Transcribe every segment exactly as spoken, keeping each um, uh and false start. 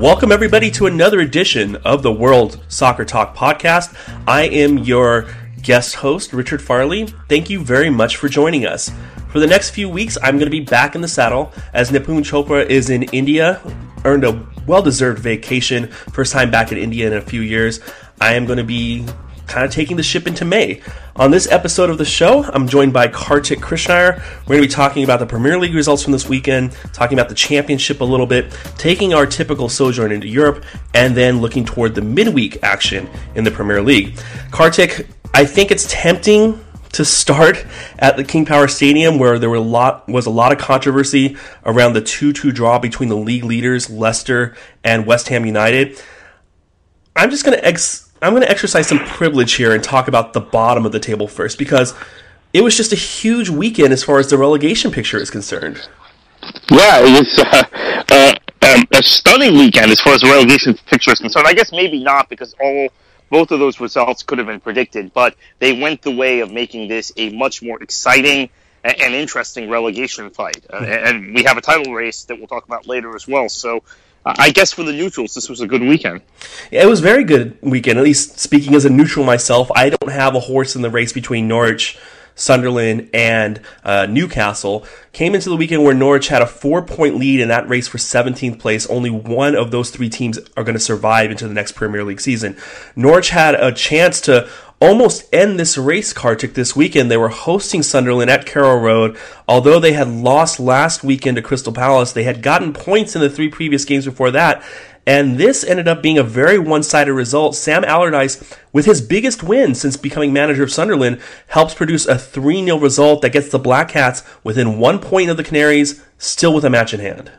Welcome everybody to another edition of the World Soccer Talk podcast. I am your guest host, Richard Farley. Thank you very much for joining us. For the next few weeks, I'm going to be back in the saddle as Nipun Chopra is in India, earned a well-deserved vacation, first time back in India in a few years. I am going to be kind of taking the ship into May. On this episode of the show, I'm joined by Kartik Krishnaiyer. We're going to be talking about the Premier League results from this weekend, talking about the championship a little bit, taking our typical sojourn into Europe, and then looking toward the midweek action in the Premier League. Kartik, I think it's tempting to start at the King Power Stadium, where there were a lot was a lot of controversy around the two two draw between the league leaders, Leicester and West Ham United. I'm just going to ex- I'm going to exercise some privilege here and talk about the bottom of the table first, because it was just a huge weekend as far as the relegation picture is concerned. Yeah, it was uh, uh, um, a stunning weekend as far as the relegation picture is concerned. I guess maybe not, because all both of those results could have been predicted, but they went the way of making this a much more exciting and, and interesting relegation fight. Uh, and we have a title race that we'll talk about later as well. So uh, I guess for the neutrals, this was a good weekend. Yeah, it was a very good weekend, at least speaking as a neutral myself. I don't have a horse in the race between Norwich, Sunderland, and uh, Newcastle. Came into the weekend where Norwich had a four-point lead in that race for seventeenth place. Only one of those three teams are going to survive into the next Premier League season. Norwich had a chance to almost end this race, Kartik, this weekend. They were hosting Sunderland at Carrow Road. Although they had lost last weekend to Crystal Palace, they had gotten points in the three previous games before that. And this ended up being a very one-sided result. Sam Allardyce, with his biggest win since becoming manager of Sunderland, helps produce a three nil result that gets the Black Cats within one point of the Canaries, still with a match in hand.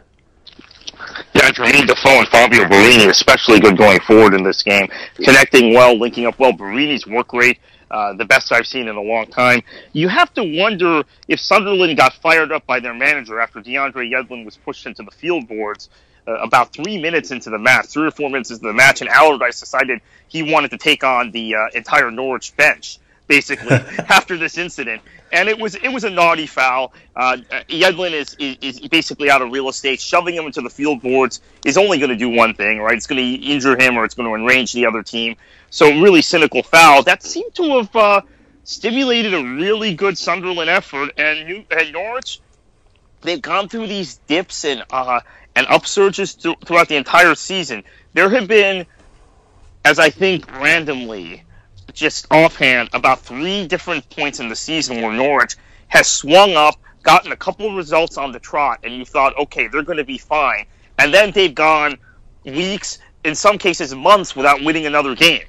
Yeah, Jermaine Defoe and Fabio Borini, especially good going forward in this game. Connecting well, linking up well. Borini's work rate, uh, the best I've seen in a long time. You have to wonder if Sunderland got fired up by their manager after DeAndre Yedlin was pushed into the field boards Uh, about three minutes into the match, three or four minutes into the match, and Allardyce decided he wanted to take on the uh, entire Norwich bench, basically, after this incident. And it was it was a naughty foul. Uh, Yedlin is, is is basically out of real estate. Shoving him into the field boards is only going to do one thing, right? It's going to injure him, or it's going to enrage the other team. So really cynical foul. That seemed to have uh, stimulated a really good Sunderland effort. And, New, and Norwich, they've gone through these dips and uh, and upsurges th- throughout the entire season. There have been, as I think randomly, just offhand, about three different points in the season where Norwich has swung up, gotten a couple of results on the trot, and you thought, okay, they're going to be fine. And then they've gone weeks, in some cases months, without winning another game.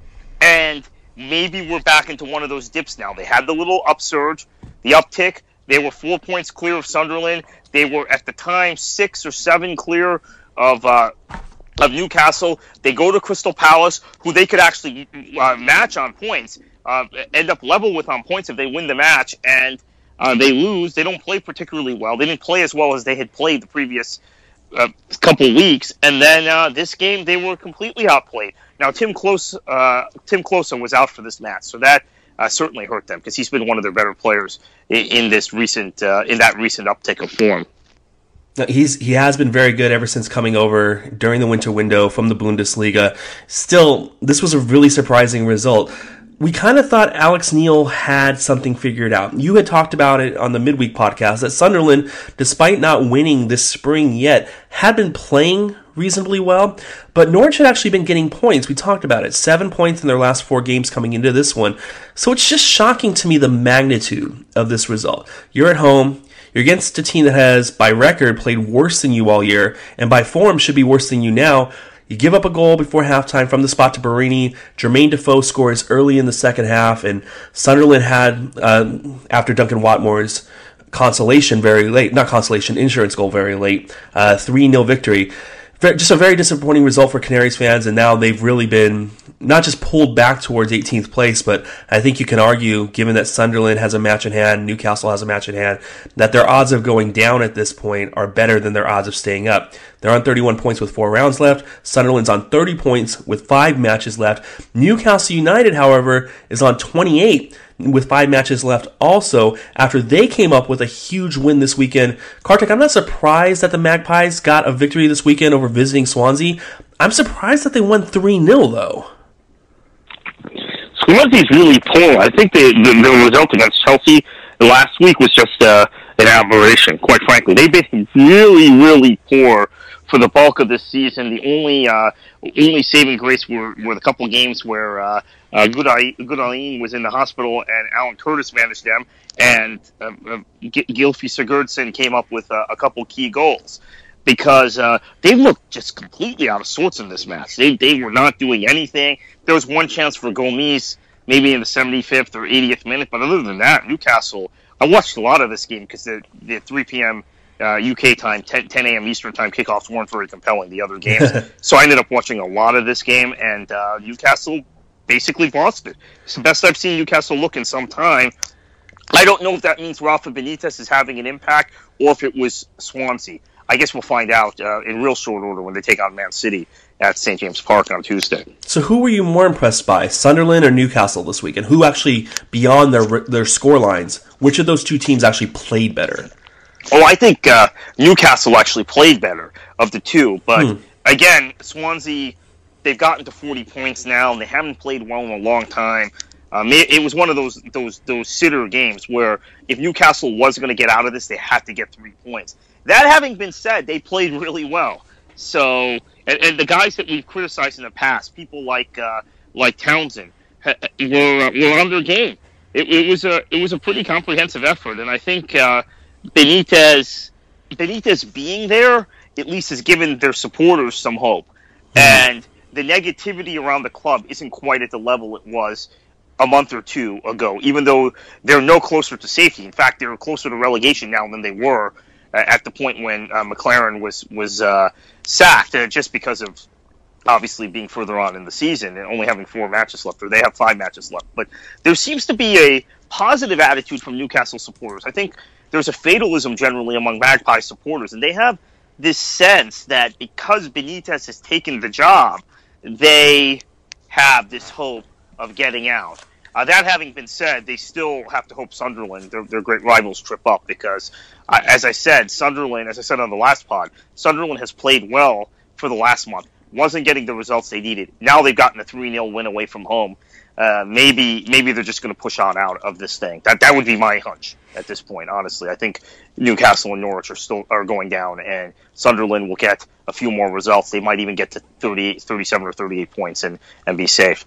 And maybe we're back into one of those dips now. They had the little upsurge, the uptick. They were four points clear of Sunderland. They were, at the time, six or seven clear of uh, of Newcastle. They go to Crystal Palace, who they could actually uh, match on points, uh, end up level with on points if they win the match, and uh, they lose. They don't play particularly well. They didn't play as well as they had played the previous uh, couple weeks. And then uh, this game, they were completely outplayed. Now, Tim Klose, uh, Tim Klose was out for this match, so that Uh, certainly hurt them, because he's been one of their better players in, in this recent, uh, in that recent uptick of form. He's he has been very good ever since coming over during the winter window from the Bundesliga. Still, this was a really surprising result. We kind of thought Alex Neil had something figured out. You had talked about it on the midweek podcast that Sunderland, despite not winning this spring yet, had been playing reasonably well, but Norwich had actually been getting points. We talked about it. Seven points in their last four games coming into this one. So it's just shocking to me the magnitude of this result. You're at home. You're against a team that has, by record, played worse than you all year, and by form should be worse than you now. You give up a goal before halftime from the spot to Borini. Jermaine Defoe scores early in the second half, and Sunderland had, uh, after Duncan Watmore's consolation very late, not consolation, insurance goal very late, uh, three nil victory. Just a very disappointing result for Canaries fans, and now they've really been not just pulled back towards eighteenth place, but I think you can argue, given that Sunderland has a match in hand, Newcastle has a match in hand, that their odds of going down at this point are better than their odds of staying up. They're on thirty-one points with four rounds left. Sunderland's on thirty points with five matches left. Newcastle United, however, is on twenty-eight. with five matches left also after they came up with a huge win this weekend. Kartik, I'm not surprised that the Magpies got a victory this weekend over visiting Swansea. I'm surprised that they won three nil, though. Swansea's really poor. I think the, the, the result against Chelsea last week was just uh, an aberration, quite frankly. They've been really, really poor for the bulk of this season. The only uh, only saving grace were, were the couple games where uh, uh, Gudalin was in the hospital and Alan Curtis managed them, and uh, uh, Gylfi Sigurdsson came up with uh, a couple key goals. Because uh, they looked just completely out of sorts in this match. They they were not doing anything. There was one chance for Gomes, maybe in the seventy-fifth or eightieth minute, but other than that, Newcastle, I watched a lot of this game because the, the three p.m. Uh, U K time, ten a.m. Eastern time kickoffs weren't very compelling, the other games. So I ended up watching a lot of this game, and uh, Newcastle basically lost it. It's the best I've seen Newcastle look in some time. I don't know if that means Rafa Benitez is having an impact or if it was Swansea. I guess we'll find out uh, in real short order when they take on Man City at Saint James Park on Tuesday. So who were you more impressed by, Sunderland or Newcastle this week? And who actually, beyond their their score lines, which of those two teams actually played better? Oh, I think uh, Newcastle actually played better of the two. But, hmm. again, Swansea, they've gotten to forty points now, and they haven't played well in a long time. Um, it, it was one of those those those sitter games where if Newcastle was going to get out of this, they had to get three points. That having been said, they played really well. So, and, and the guys that we've criticized in the past, people like uh, like Townsend, were uh, were on their game. It, it was a it was a pretty comprehensive effort, and I think uh, Benitez Benitez being there at least has given their supporters some hope. Mm-hmm. And the negativity around the club isn't quite at the level it was a month or two ago, even though they're no closer to safety. In fact, they're closer to relegation now than they were uh, at the point when uh, McLaren was was uh, sacked, uh, just because of obviously being further on in the season and only having four matches left, or they have five matches left. But there seems to be a positive attitude from Newcastle supporters. I think there's a fatalism generally among Magpie supporters, and they have this sense that because Benitez has taken the job, they have this hope of getting out. Uh, that having been said, they still have to hope Sunderland, their, their great rivals, trip up because, uh, as I said, Sunderland, as I said on the last pod, Sunderland has played well for the last month. Wasn't getting the results they needed. Now they've gotten a three nil win away from home. Uh, maybe maybe they're just going to push on out of this thing. That that would be my hunch at this point, honestly. I think Newcastle and Norwich are still are going down, and Sunderland will get a few more results. They might even get to thirty, thirty-seven or thirty-eight points and, and be safe.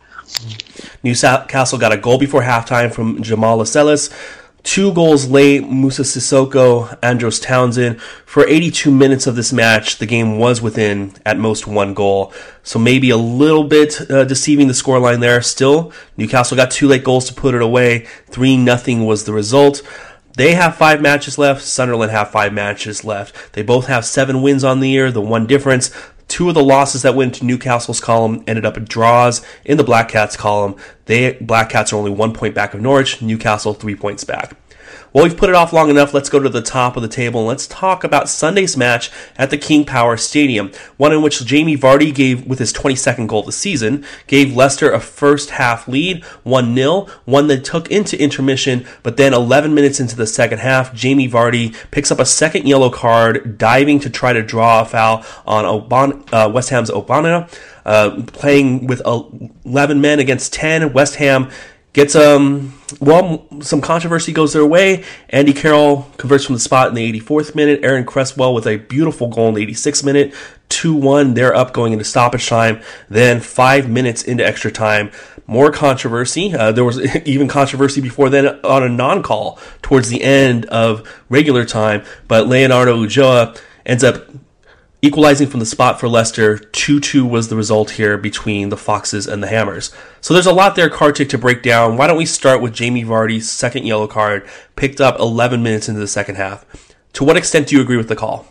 Newcastle got a goal before halftime from Jamal Lascelles. Two goals late, Musa Sissoko, Andros Townsend. For eighty-two minutes of this match, the game was within, at most, one goal. So maybe a little bit uh, deceiving the scoreline there. Still, Newcastle got two late goals to put it away. three nothing was the result. They have five matches left. Sunderland have five matches left. They both have seven wins on the year. The one difference, two of the losses that went to Newcastle's column ended up draws in the Black Cats column. They Black Cats are only one point back of Norwich. Newcastle three points back. Well, we've put it off long enough. Let's go to the top of the table and let's talk about Sunday's match at the King Power Stadium, one in which Jamie Vardy gave, with his twenty-second goal of the season, gave Leicester a first half lead, one nil, one that took into intermission, but then eleven minutes into the second half, Jamie Vardy picks up a second yellow card, diving to try to draw a foul on Oban, uh, West Ham's Obana, uh, playing with eleven men against ten. West Ham Gets, um, well, some controversy goes their way. Andy Carroll converts from the spot in the eighty-fourth minute. Aaron Cresswell with a beautiful goal in the eighty-sixth minute. two one, they're up going into stoppage time. Then five minutes into extra time, more controversy. Uh, there was even controversy before then on a non-call towards the end of regular time. But Leonardo Ulloa ends up equalizing from the spot for Leicester. two two was the result here between the Foxes and the Hammers. So there's a lot there, Kartik, to break down. Why don't we start with Jamie Vardy's second yellow card, picked up eleven minutes into the second half. To what extent do you agree with the call?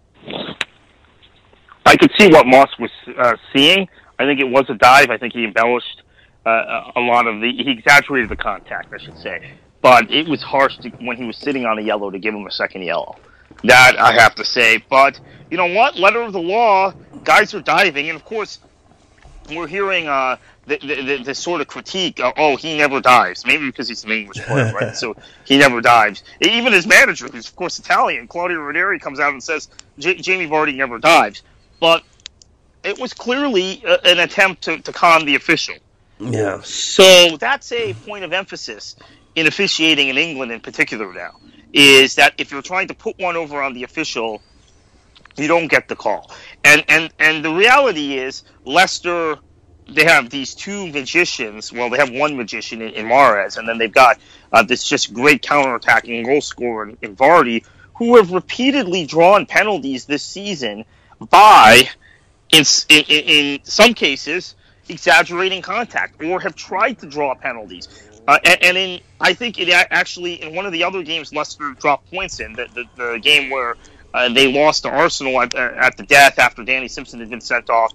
I could see what Moss was uh, seeing. I think it was a dive. I think he embellished uh, a lot of the... He exaggerated the contact, I should say. But it was harsh to, when he was sitting on a yellow to give him a second yellow. That I have to say. But you know what? Letter of the law, guys are diving. And, of course, we're hearing uh, the, the, the sort of critique, uh, oh, he never dives. Maybe because he's an English player, right? So he never dives. Even his manager, who's of course Italian, Claudio Ranieri, comes out and says J- Jamie Vardy never dives. But it was clearly a, an attempt to, to con the official. Yeah. So that's a point of emphasis in officiating in England in particular now, is that if you're trying to put one over on the official, you don't get the call. And and, and the reality is, Leicester, they have these two magicians. Well, they have one magician in, in Mahrez, and then they've got uh, this just great counterattacking goal scorer in, in Vardy, who have repeatedly drawn penalties this season by, in, in, in some cases, exaggerating contact, or have tried to draw penalties. Uh, and, and in, I think it actually, in one of the other games Leicester dropped points in, the, the, the game where uh, they lost to Arsenal at, at the death after Danny Simpson had been sent off,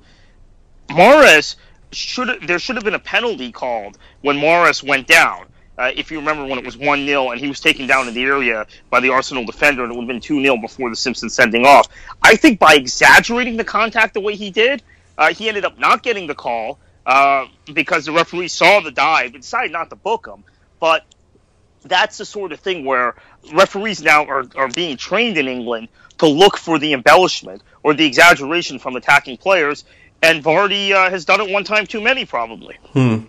Mahrez, should there should have been a penalty called when Mahrez went down. Uh, if you remember when it was one nil and he was taken down in the area by the Arsenal defender, and it would have been two nil before the Simpson sending off. I think by exaggerating the contact the way he did, uh, he ended up not getting the call, Uh, because the referee saw the dive and decided not to book him. But that's the sort of thing where referees now are, are being trained in England to look for the embellishment or the exaggeration from attacking players, and Vardy uh, has done it one time too many, probably. Hmm.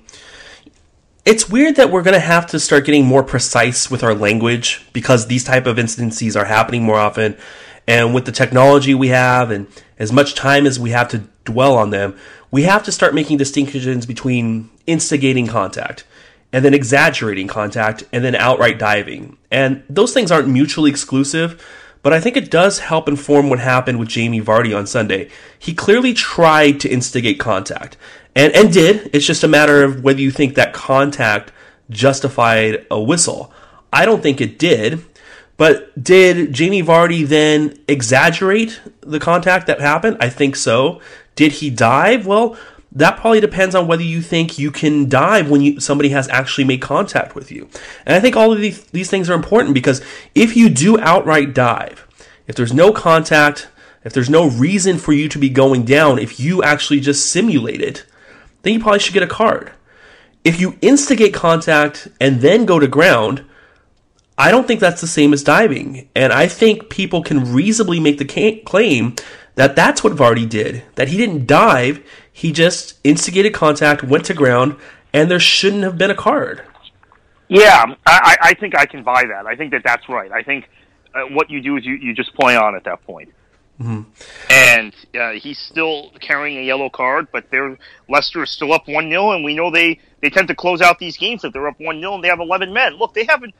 It's weird that we're going to have to start getting more precise with our language because these type of incidences are happening more often. And with the technology we have and as much time as we have to dwell on them, we have to start making distinctions between instigating contact and then exaggerating contact and then outright diving. And those things aren't mutually exclusive, but I think it does help inform what happened with Jamie Vardy on Sunday. He clearly tried to instigate contact and, and did. It's just a matter of whether you think that contact justified a whistle. I don't think it did. But did Jamie Vardy then exaggerate the contact that happened? I think so. Did he dive? Well, that probably depends on whether you think you can dive when you, somebody has actually made contact with you. And I think all of these, these things are important because if you do outright dive, if there's no contact, if there's no reason for you to be going down, if you actually just simulate it, then you probably should get a card. If you instigate contact and then go to ground, I don't think that's the same as diving. And I think people can reasonably make the claim that that's what Vardy did. That he didn't dive, he just instigated contact, went to ground, and there shouldn't have been a card. Yeah, I, I think I can buy that. I think that that's right. I think uh, what you do is you, you just play on at that point. Mm-hmm. And uh, he's still carrying a yellow card, but they're, Leicester is still up one nil, and we know they, they tend to close out these games if they're up one nil and they have eleven men. Look, they haven't...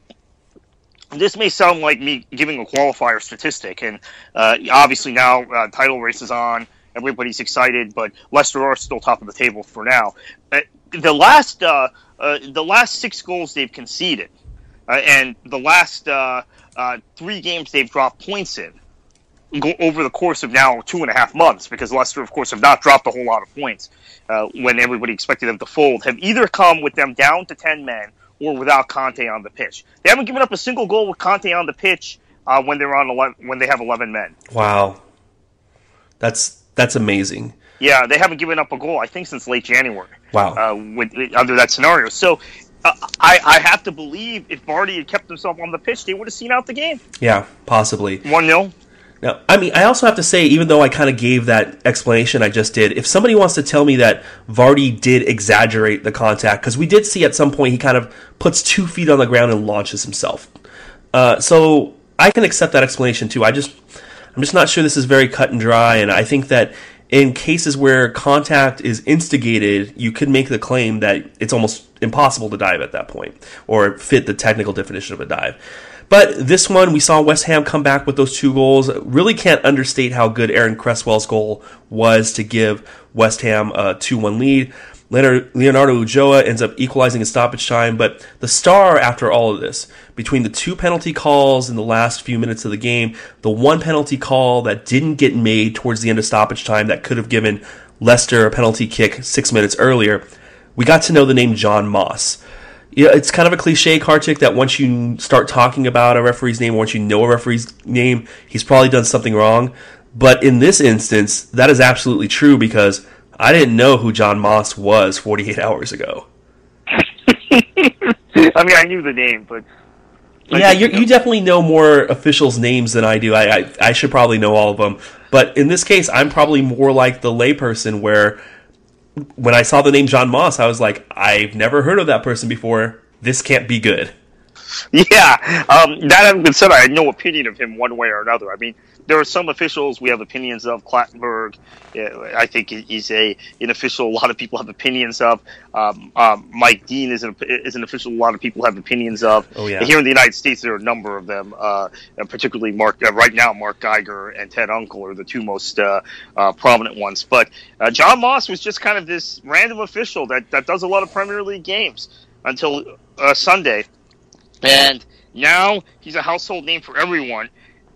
This may sound like me giving a qualifier statistic, and uh, obviously now uh, title race is on, everybody's excited, but Leicester are still top of the table for now. Uh, the last uh, uh, the last six goals they've conceded, uh, and the last uh, uh, three games they've dropped points in go over the course of now two and a half months, because Leicester, of course, have not dropped a whole lot of points uh, when everybody expected them to fold, have either come with them down to ten men or without Conte on the pitch. They haven't given up a single goal with Conte on the pitch uh, when they're on eleven, when they have eleven men. Wow, that's that's amazing. Yeah, they haven't given up a goal, I think, since late January. Wow, uh, with, under that scenario. So uh, I, I have to believe if Vardy had kept himself on the pitch, they would have seen out the game. Yeah, possibly one nil. Now, I mean, I also have to say, even though I kind of gave that explanation I just did, if somebody wants to tell me that Vardy did exaggerate the contact, because we did see at some point he kind of puts two feet on the ground and launches himself. Uh, so I can accept that explanation too. I just, I'm just not sure this is very cut and dry, and I think that in cases where contact is instigated, you could make the claim that it's almost impossible to dive at that point, or fit the technical definition of a dive. But this one, we saw West Ham come back with those two goals. Really can't understate how good Aaron Cresswell's goal was to give West Ham a two one lead. Leonardo Ulloa ends up equalizing in stoppage time, but the star after all of this, between the two penalty calls in the last few minutes of the game, the one penalty call that didn't get made towards the end of stoppage time that could have given Leicester a penalty kick six minutes earlier, we got to know the name John Moss. Yeah, it's kind of a cliche, Kartik, that once you start talking about a referee's name, once you know a referee's name, he's probably done something wrong. But in this instance, that is absolutely true because I didn't know who John Moss was forty-eight hours ago. I mean, I knew the name, but... Yeah, you you definitely know more officials' names than I do. I, I I should probably know all of them. But in this case, I'm probably more like the layperson where when I saw the name John Moss, I was like, I've never heard of that person before. This can't be good. Yeah, um, that having been said, I had no opinion of him one way or another. I mean, there are some officials we have opinions of. Clattenburg, I think he's a an official a lot of people have opinions of. Um, um, Mike Dean is an, is an official a lot of people have opinions of. Oh, yeah. Here in the United States, there are a number of them, uh, and particularly Mark. Uh, right now, Mark Geiger and Ted Unkel are the two most uh, uh, prominent ones. But uh, John Moss was just kind of this random official that, that does a lot of Premier League games until uh, Sunday. And now he's a household name for everyone.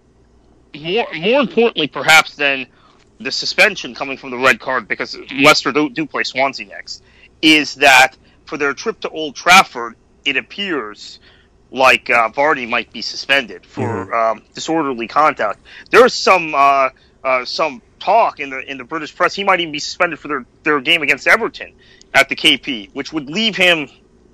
More, more importantly, perhaps, than the suspension coming from the red card, because Leicester do, do play Swansea next, is that for their trip to Old Trafford, it appears like uh, Vardy might be suspended for mm-hmm. um, disorderly conduct. There's some uh, uh, some talk in the in the British press he might even be suspended for their, their game against Everton at the K P, which would leave him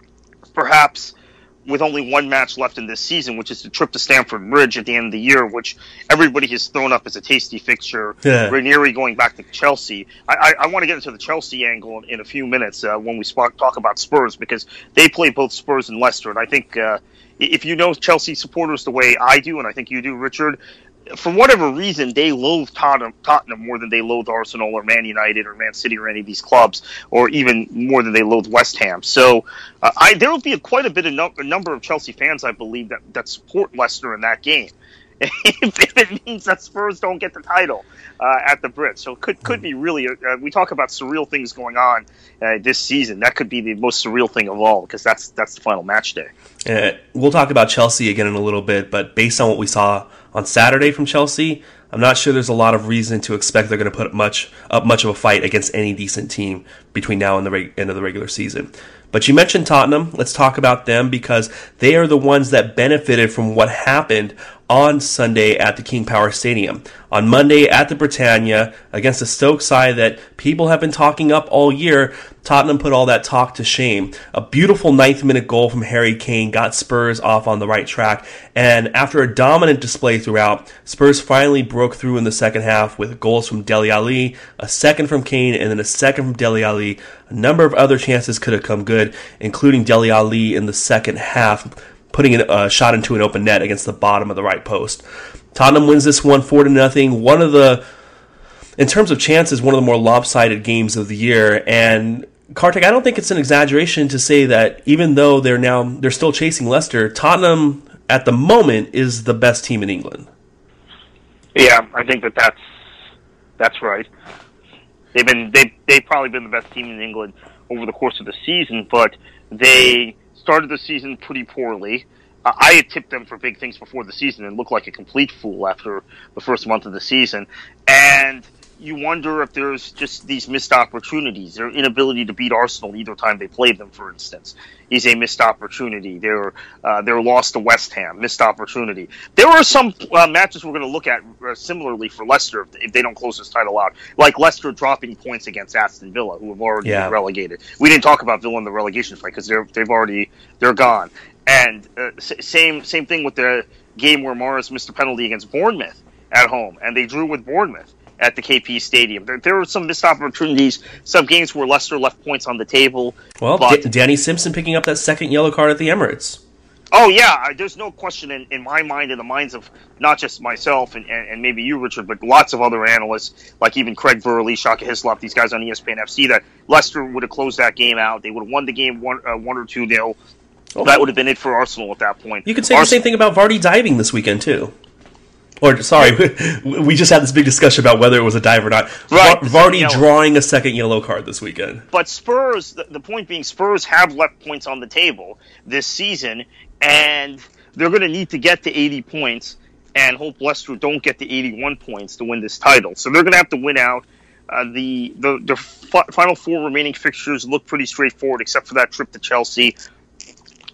perhaps with only one match left in this season, which is the trip to Stamford Bridge at the end of the year, which everybody has thrown up as a tasty fixture. Yeah. Ranieri going back to Chelsea. I, I, I want to get into the Chelsea angle in, in a few minutes uh, when we sp- talk about Spurs, because they play both Spurs and Leicester. And I think uh, if you know Chelsea supporters the way I do, and I think you do, Richard, for whatever reason, they loathe Tottenham, Tottenham more than they loathe Arsenal or Man United or Man City or any of these clubs, or even more than they loathe West Ham. So uh, I, there will be a, quite a bit of no, a number of Chelsea fans, I believe, that, that support Leicester in that game. if, if it means that Spurs don't get the title uh, at the Brits. So it could, could be really, uh, we talk about surreal things going on uh, this season. That could be the most surreal thing of all, because that's, that's the final match day. Uh, we'll talk about Chelsea again in a little bit, but based on what we saw on Saturday from Chelsea, I'm not sure there's a lot of reason to expect they're going to put much up much of a fight against any decent team between now and the reg- end of the regular season. But you mentioned Tottenham. Let's talk about them, because they are the ones that benefited from what happened on Sunday at the King Power Stadium. On Monday at the Britannia, against a Stoke side that people have been talking up all year, Tottenham put all that talk to shame. A beautiful ninth minute goal from Harry Kane got Spurs off on the right track, and after a dominant display throughout, Spurs finally broke through in the second half with goals from Dele Alli, a second from Kane, and then a second from Dele Alli. A number of other chances could have come good, including Dele Alli in the second half, putting a shot into an open net against the bottom of the right post. Tottenham wins this one four to nothing. One of the, in terms of chances, one of the more lopsided games of the year. And Kartik, I don't think it's an exaggeration to say that even though they're now they're still chasing Leicester, Tottenham at the moment is the best team in England. Yeah, I think that that's that's right. They've been they they've probably been the best team in England over the course of the season, but they started the season pretty poorly. Uh, I had tipped them for big things before the season and looked like a complete fool after the first month of the season. And you wonder if there's just these missed opportunities. Their inability to beat Arsenal either time they played them, for instance, is a missed opportunity. Their uh, their loss to West Ham, missed opportunity. There are some uh, matches we're going to look at uh, similarly for Leicester if, if they don't close this title out, like Leicester dropping points against Aston Villa, who have already yeah. been relegated. We didn't talk about Villa in the relegation fight because they're they've already they're gone. And uh, same same thing with the game where Morris missed a penalty against Bournemouth at home, and they drew with Bournemouth at the K P Stadium. There, there were some missed opportunities, some games where Leicester left points on the table. Well, but, D- Danny Simpson picking up that second yellow card at the Emirates. Oh, yeah, there's no question in, in my mind and the minds of not just myself and, and, and maybe you, Richard, but lots of other analysts, like even Craig Burley, Shaka Hislop, these guys on E S P N F C, that Leicester would have closed that game out. They would have won the game one, uh, one or two nil. Oh. That would have been it for Arsenal at that point. You could say Ars- the same thing about Vardy diving this weekend, too. Or, sorry, we just had this big discussion about whether it was a dive or not. Right, Vardy yellow. drawing a second yellow card this weekend. But Spurs, the, the point being, Spurs have left points on the table this season, and they're going to need to get to eighty points and hope Leicester don't get to eighty-one points to win this title. So they're going to have to win out. Uh, the the, the f- final four remaining fixtures look pretty straightforward, except for that trip to Chelsea.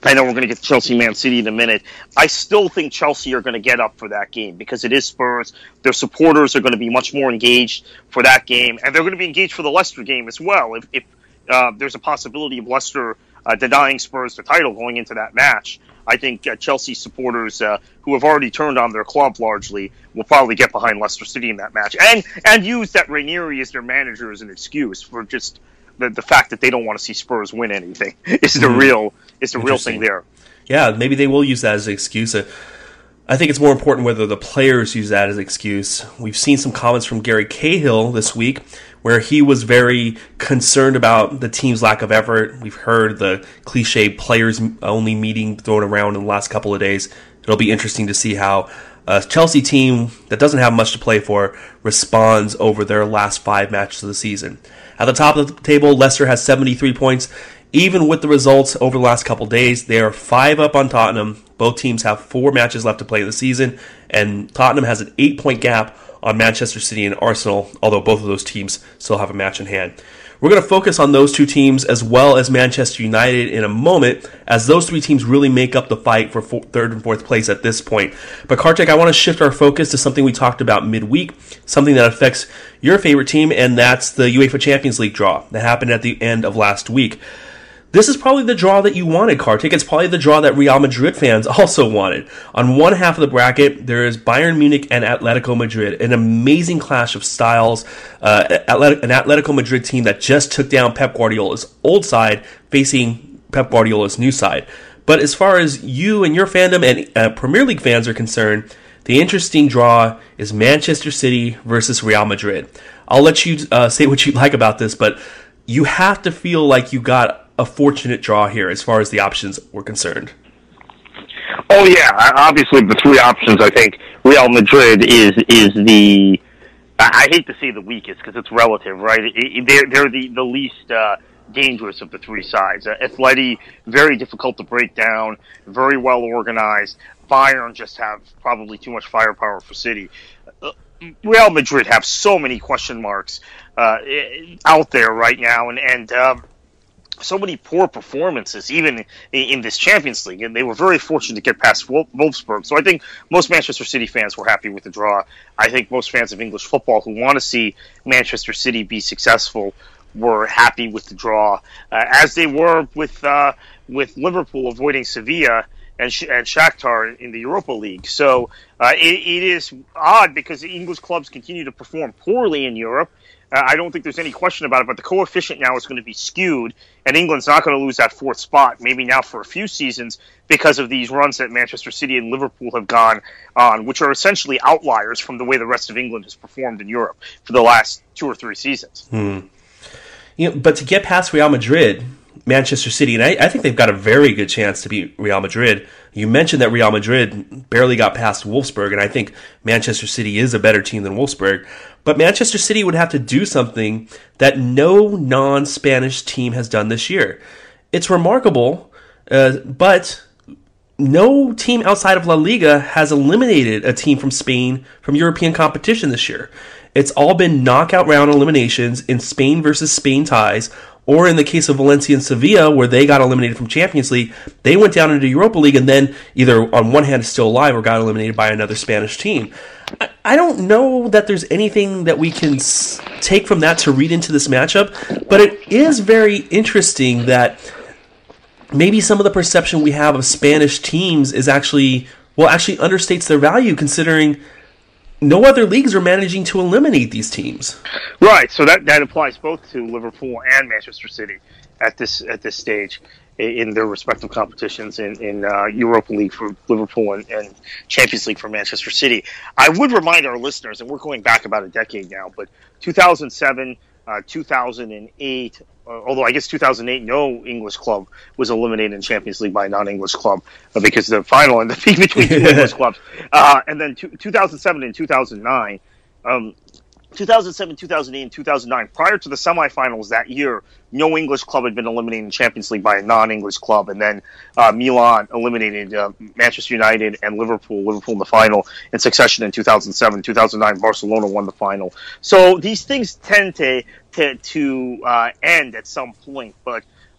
I know we're going to get Chelsea Man City in a minute. I still think Chelsea are going to get up for that game because it is Spurs. Their supporters are going to be much more engaged for that game, and they're going to be engaged for the Leicester game as well. If, if uh, there's a possibility of Leicester uh, denying Spurs the title going into that match, I think uh, Chelsea supporters uh, who have already turned on their club largely will probably get behind Leicester City in that match and and use that Ranieri as their manager as an excuse for just the, the fact that they don't want to see Spurs win anything. It's the mm. real it's the real thing there. Yeah, maybe they will use that as an excuse. Uh, I think it's more important whether the players use that as an excuse. We've seen some comments from Gary Cahill this week where he was very concerned about the team's lack of effort. We've heard the cliche players-only meeting thrown around in the last couple of days. It'll be interesting to see how a Chelsea team that doesn't have much to play for responds over their last five matches of the season. At the top of the table, Leicester has seventy-three points. Even with the results over the last couple of days, they are five up on Tottenham. Both teams have four matches left to play in the season, and Tottenham has an eight-point gap on Manchester City and Arsenal, although both of those teams still have a match in hand. We're going to focus on those two teams as well as Manchester United in a moment, as those three teams really make up the fight for four, third and fourth place at this point. But Kartik, I want to shift our focus to something we talked about midweek, something that affects your favorite team, and that's the UEFA Champions League draw that happened at the end of last week. This is probably the draw that you wanted, Kartik. It's probably the draw that Real Madrid fans also wanted. On one half of the bracket, there is Bayern Munich and Atletico Madrid, an amazing clash of styles. Uh, an Atletico Madrid team that just took down Pep Guardiola's old side, facing Pep Guardiola's new side. But as far as you and your fandom and uh, Premier League fans are concerned, the interesting draw is Manchester City versus Real Madrid. I'll let you uh, say what you like about this, but you have to feel like you got a fortunate draw here as far as the options were concerned. Oh yeah, obviously the three options. I think Real Madrid is is the. I hate to say the weakest because it's relative, right? They're they're the the least uh, dangerous of the three sides. Uh, Atleti, very difficult to break down, very well organized. Bayern just have probably too much firepower for City. Uh, Real Madrid have so many question marks uh, out there right now, and and. Um, so many poor performances, even in this Champions League, and they were very fortunate to get past Wolfsburg. So I think most Manchester City fans were happy with the draw. I think most fans of English football who want to see Manchester City be successful were happy with the draw, uh, as they were with uh, with Liverpool avoiding Sevilla and, Sh- and Shakhtar in the Europa League. So uh, it, it is odd because the English clubs continue to perform poorly in Europe. Uh, I don't think there's any question about it, but the coefficient now is going to be skewed, and England's not going to lose that fourth spot, maybe now for a few seasons, because of these runs that Manchester City and Liverpool have gone on, which are essentially outliers from the way the rest of England has performed in Europe for the last two or three seasons. Hmm. You know, but to get past Real Madrid, Manchester City, and I, I think they've got a very good chance to beat Real Madrid. You mentioned that Real Madrid barely got past Wolfsburg, and I think Manchester City is a better team than Wolfsburg. But Manchester City would have to do something that no non-Spanish team has done this year. It's remarkable, uh, but no team outside of La Liga has eliminated a team from Spain from European competition this year. It's all been knockout round eliminations in Spain versus Spain ties, or in the case of Valencia and Sevilla, where they got eliminated from Champions League, they went down into Europa League and then either on one hand is still alive or got eliminated by another Spanish team. I, I don't know that there's anything that we can s- take from that to read into this matchup, but it is very interesting that maybe some of the perception we have of Spanish teams is actually, well, actually understates their value considering no other leagues are managing to eliminate these teams. Right, so that, that applies both to Liverpool and Manchester City at this at this stage in their respective competitions in, in uh, Europa League for Liverpool and, and Champions League for Manchester City. I would remind our listeners, and we're going back about a decade now, but two thousand seven, uh, two thousand eight, uh, although I guess two thousand eight, no English club was eliminated in Champions League by a non-English club uh, because the final ended up being between two English clubs. Uh, and then two, two thousand seven and two thousand nine, um, two thousand seven, two thousand eight, and two thousand nine, prior to the semifinals that year, no English club had been eliminated in Champions League by a non-English club, and then uh, Milan eliminated uh, Manchester United and Liverpool, Liverpool in the final in succession in two thousand seven. two thousand nine, Barcelona won the final. So these things tend to to, to uh, end at some point, but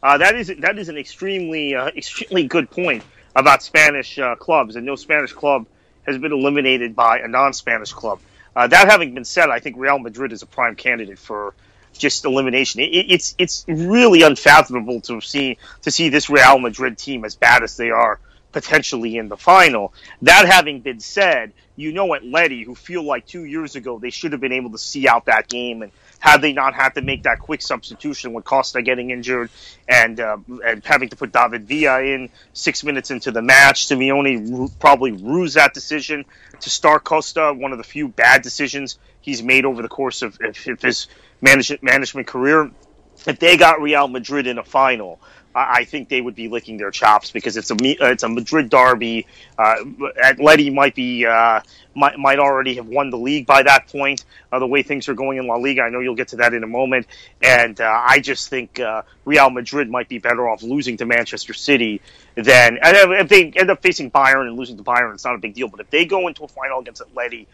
Uh, that is that is an extremely uh, extremely good point about Spanish uh, clubs, and no Spanish club has been eliminated by a non-Spanish club. Uh, that having been said, I think Real Madrid is a prime candidate for just elimination. It, it's it's really unfathomable to see to see this Real Madrid team, as bad as they are, potentially in the final. That having been said, you know Atleti, who feel like two years ago they should have been able to see out that game, and had they not had to make that quick substitution with Costa getting injured and uh, and having to put David Villa in six minutes into the match, Simeone probably rues that decision to start Costa, one of the few bad decisions he's made over the course of, of his management management career. If they got Real Madrid in a final, I think they would be licking their chops, because it's a it's a Madrid derby. Uh, Atleti might be uh, might might already have won the league by that point. Uh, the way things are going in La Liga, I know you'll get to that in a moment. And uh, I just think uh, Real Madrid might be better off losing to Manchester City than, and if they end up facing Bayern and losing to Bayern, it's not a big deal. But if they go into a final against Atleti,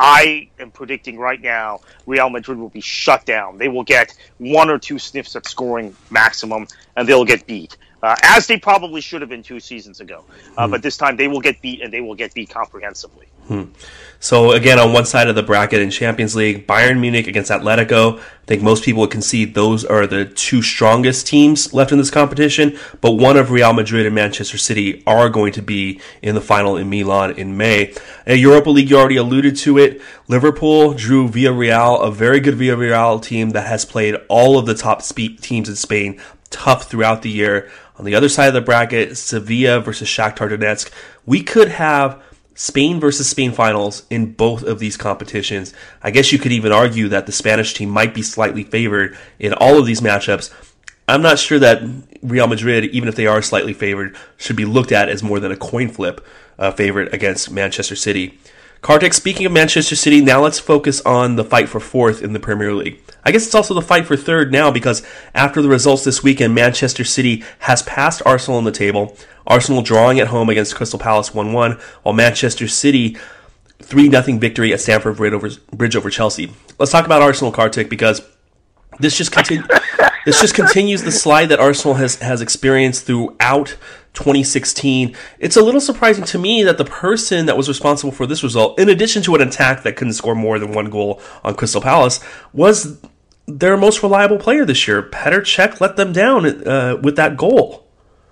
I am predicting right now Real Madrid will be shut down. They will get one or two sniffs at scoring maximum, and they'll get beat, uh, as they probably should have been two seasons ago. Uh, hmm. But this time they will get beat, and they will get beat comprehensively. Hmm. So again, on one side of the bracket in Champions League, Bayern Munich against Atletico. I think most people would concede those are the two strongest teams left in this competition, but one of Real Madrid and Manchester City are going to be in the final in Milan in May. In Europa League, you already alluded to it. Liverpool drew Villarreal, a very good Villarreal team that has played all of the top spe- teams in Spain tough throughout the year. On the other side of the bracket, Sevilla versus Shakhtar Donetsk. We could have Spain versus Spain finals in both of these competitions. I guess you could even argue that the Spanish team might be slightly favored in all of these matchups. I'm not sure that Real Madrid, even if they are slightly favored, should be looked at as more than a coin flip uh, favorite against Manchester City. Kartik, speaking of Manchester City, now let's focus on the fight for fourth in the Premier League. I guess it's also the fight for third now, because after the results this weekend, Manchester City has passed Arsenal on the table. Arsenal drawing at home against Crystal Palace one one, while Manchester City three nothing victory at Stamford Bridge over, Bridge over Chelsea. Let's talk about Arsenal, Kartik, because this just continu- this just continues the slide that Arsenal has, has experienced throughout twenty sixteen. It's a little surprising to me that the person that was responsible for this result, in addition to an attack that couldn't score more than one goal on Crystal Palace, was their most reliable player this year. Petr Cech let them down uh, with that goal.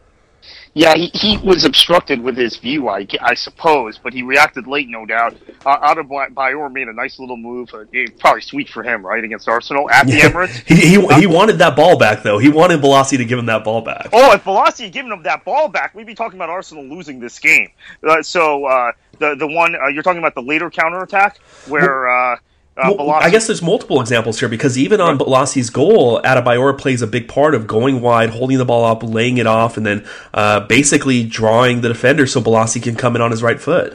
Yeah, he, he was obstructed with his view, I, I suppose, but he reacted late, no doubt. Uh, Adebayor made a nice little move. Uh, probably sweet for him, right, against Arsenal at the yeah. Emirates. he he, he wanted that ball back, though. He wanted Bolasie to give him that ball back. Oh, if Bolasie had given him that ball back, we'd be talking about Arsenal losing this game. Uh, so uh, the the one uh, you're talking about, the later counterattack where. Uh, Uh, well, I guess there's multiple examples here, because even on Bolasie's goal, Adebayor plays a big part of going wide, holding the ball up, laying it off, and then uh, basically drawing the defender so Bolasie can come in on his right foot.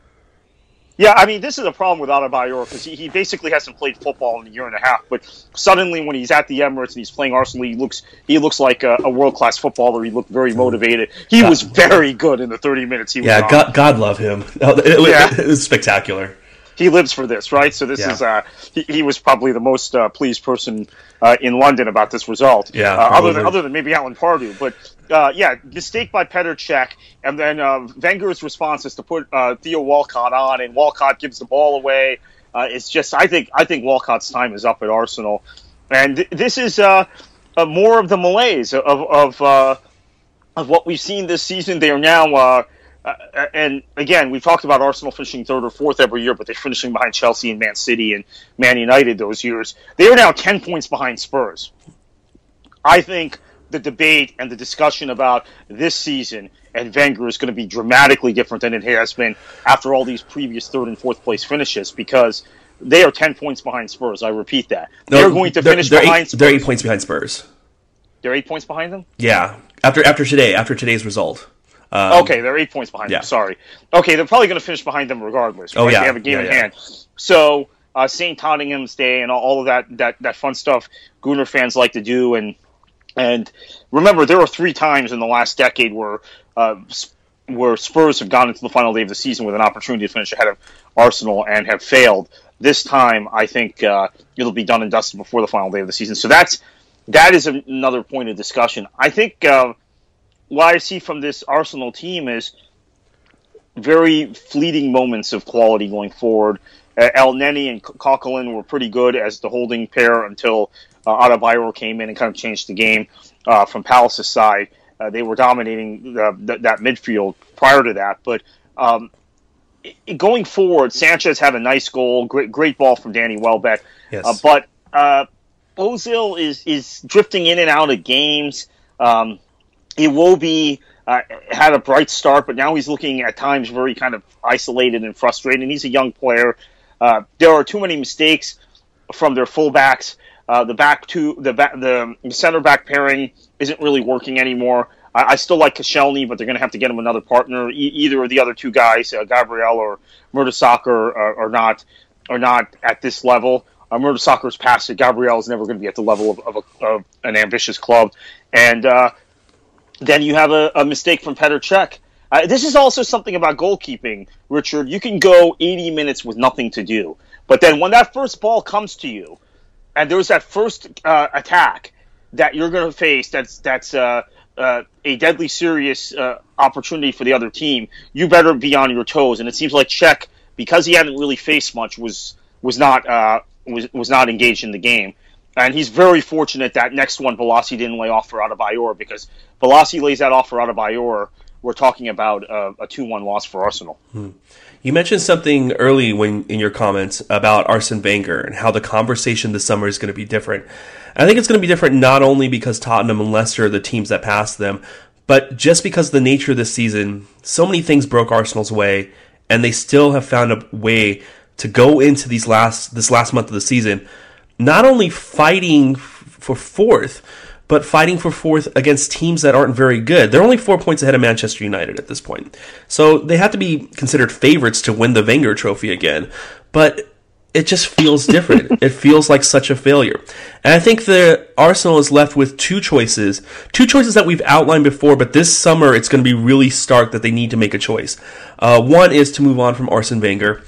Yeah, I mean, this is a problem with Adebayor, because he, he basically hasn't played football in a year and a half, but suddenly when he's at the Emirates and he's playing Arsenal, he looks he looks like a, a world-class footballer. He looked very motivated. He God. was very good in the thirty minutes he was yeah, on. God, God love him. It, it, yeah. it was spectacular. He lives for this, right? So this yeah. is uh, he, he was probably the most uh, pleased person uh, in London about this result. Yeah, uh, other than other than maybe Alan Pardew, but uh, yeah, mistake by Petr Cech, and then uh, Wenger's response is to put uh, Theo Walcott on, and Walcott gives the ball away. Uh, it's just, I think, I think Walcott's time is up at Arsenal, and th- this is uh, uh, more of the malaise of of uh, of what we've seen this season. They are now. Uh, Uh, and again, we've talked about Arsenal finishing third or fourth every year, but they're finishing behind Chelsea and Man City and Man United those years. They are now ten points behind Spurs. I think the debate and the discussion about this season and Wenger is going to be dramatically different than it has been after all these previous third and fourth place finishes, because they are ten points behind Spurs. I repeat that. No, they're going to they're, finish they're behind eight, Spurs. They're eight points behind Spurs. They're eight points behind them? Yeah. After after today, after today's result. Um, okay, they're eight points behind yeah. them. Sorry. Okay, they're probably going to finish behind them regardless. Right? Oh, yeah. They have a game yeah, in yeah. hand. So, uh, Saint Tottenham's Day and all of that, that, that fun stuff Gooner fans like to do. And and remember, there were three times in the last decade where uh, where Spurs have gone into the final day of the season with an opportunity to finish ahead of Arsenal and have failed. This time, I think uh, it'll be done and dusted before the final day of the season. So that's that is another point of discussion. I think uh, what I see from this Arsenal team is very fleeting moments of quality going forward. Uh, El Neni and Coquelin were pretty good as the holding pair until uh, Adebayor came in and kind of changed the game uh, from Palace's side. Uh, they were dominating the, the, that midfield prior to that. But um, it, going forward, Sanchez had a nice goal, great great ball from Danny Welbeck. Yes. Uh, but uh, Ozil is, is drifting in and out of games. Um, Iwobi uh, had a bright start, but now he's looking at times very kind of isolated and frustrated. And he's a young player. Uh, there are too many mistakes from their fullbacks. Uh, the back two, the back, the center back pairing isn't really working anymore. I, I still like Koscielny, but they're going to have to get him another partner. E- either of the other two guys, uh, Gabriel or Mertesacker, are, are not are not at this level. Uh, Mertesacker's past it. Gabriel is never going to be at the level of, of, a, of an ambitious club. And uh, then you have a, a mistake from Petr Cech. Uh, this is also something about goalkeeping, Richard. You can go eighty minutes with nothing to do, but then when that first ball comes to you, and there's that first uh, attack that you're going to face that's that's uh, uh, a deadly serious uh, opportunity for the other team, you better be on your toes. And it seems like Cech, because he hadn't really faced much, was was not uh, was was not engaged in the game. And he's very fortunate that next one Bolasie didn't lay off for Adebayor, because Bolasie lays that off for Adebayor, we're talking about uh, a two one loss for Arsenal. Hmm. You mentioned something early when in your comments about Arsene Wenger and how the conversation this summer is going to be different. And I think it's going to be different not only because Tottenham and Leicester are the teams that passed them, but just because of the nature of this season, so many things broke Arsenal's way, and they still have found a way to go into these last this last month of the season, not only fighting f- for fourth, but fighting for fourth against teams that aren't very good. They're only four points ahead of Manchester United at this point. So they have to be considered favorites to win the Wenger Trophy again. But it just feels different. It feels like such a failure. And I think the Arsenal is left with two choices. Two choices that we've outlined before, but this summer it's going to be really stark that they need to make a choice. Uh, one is to move on from Arsene Wenger.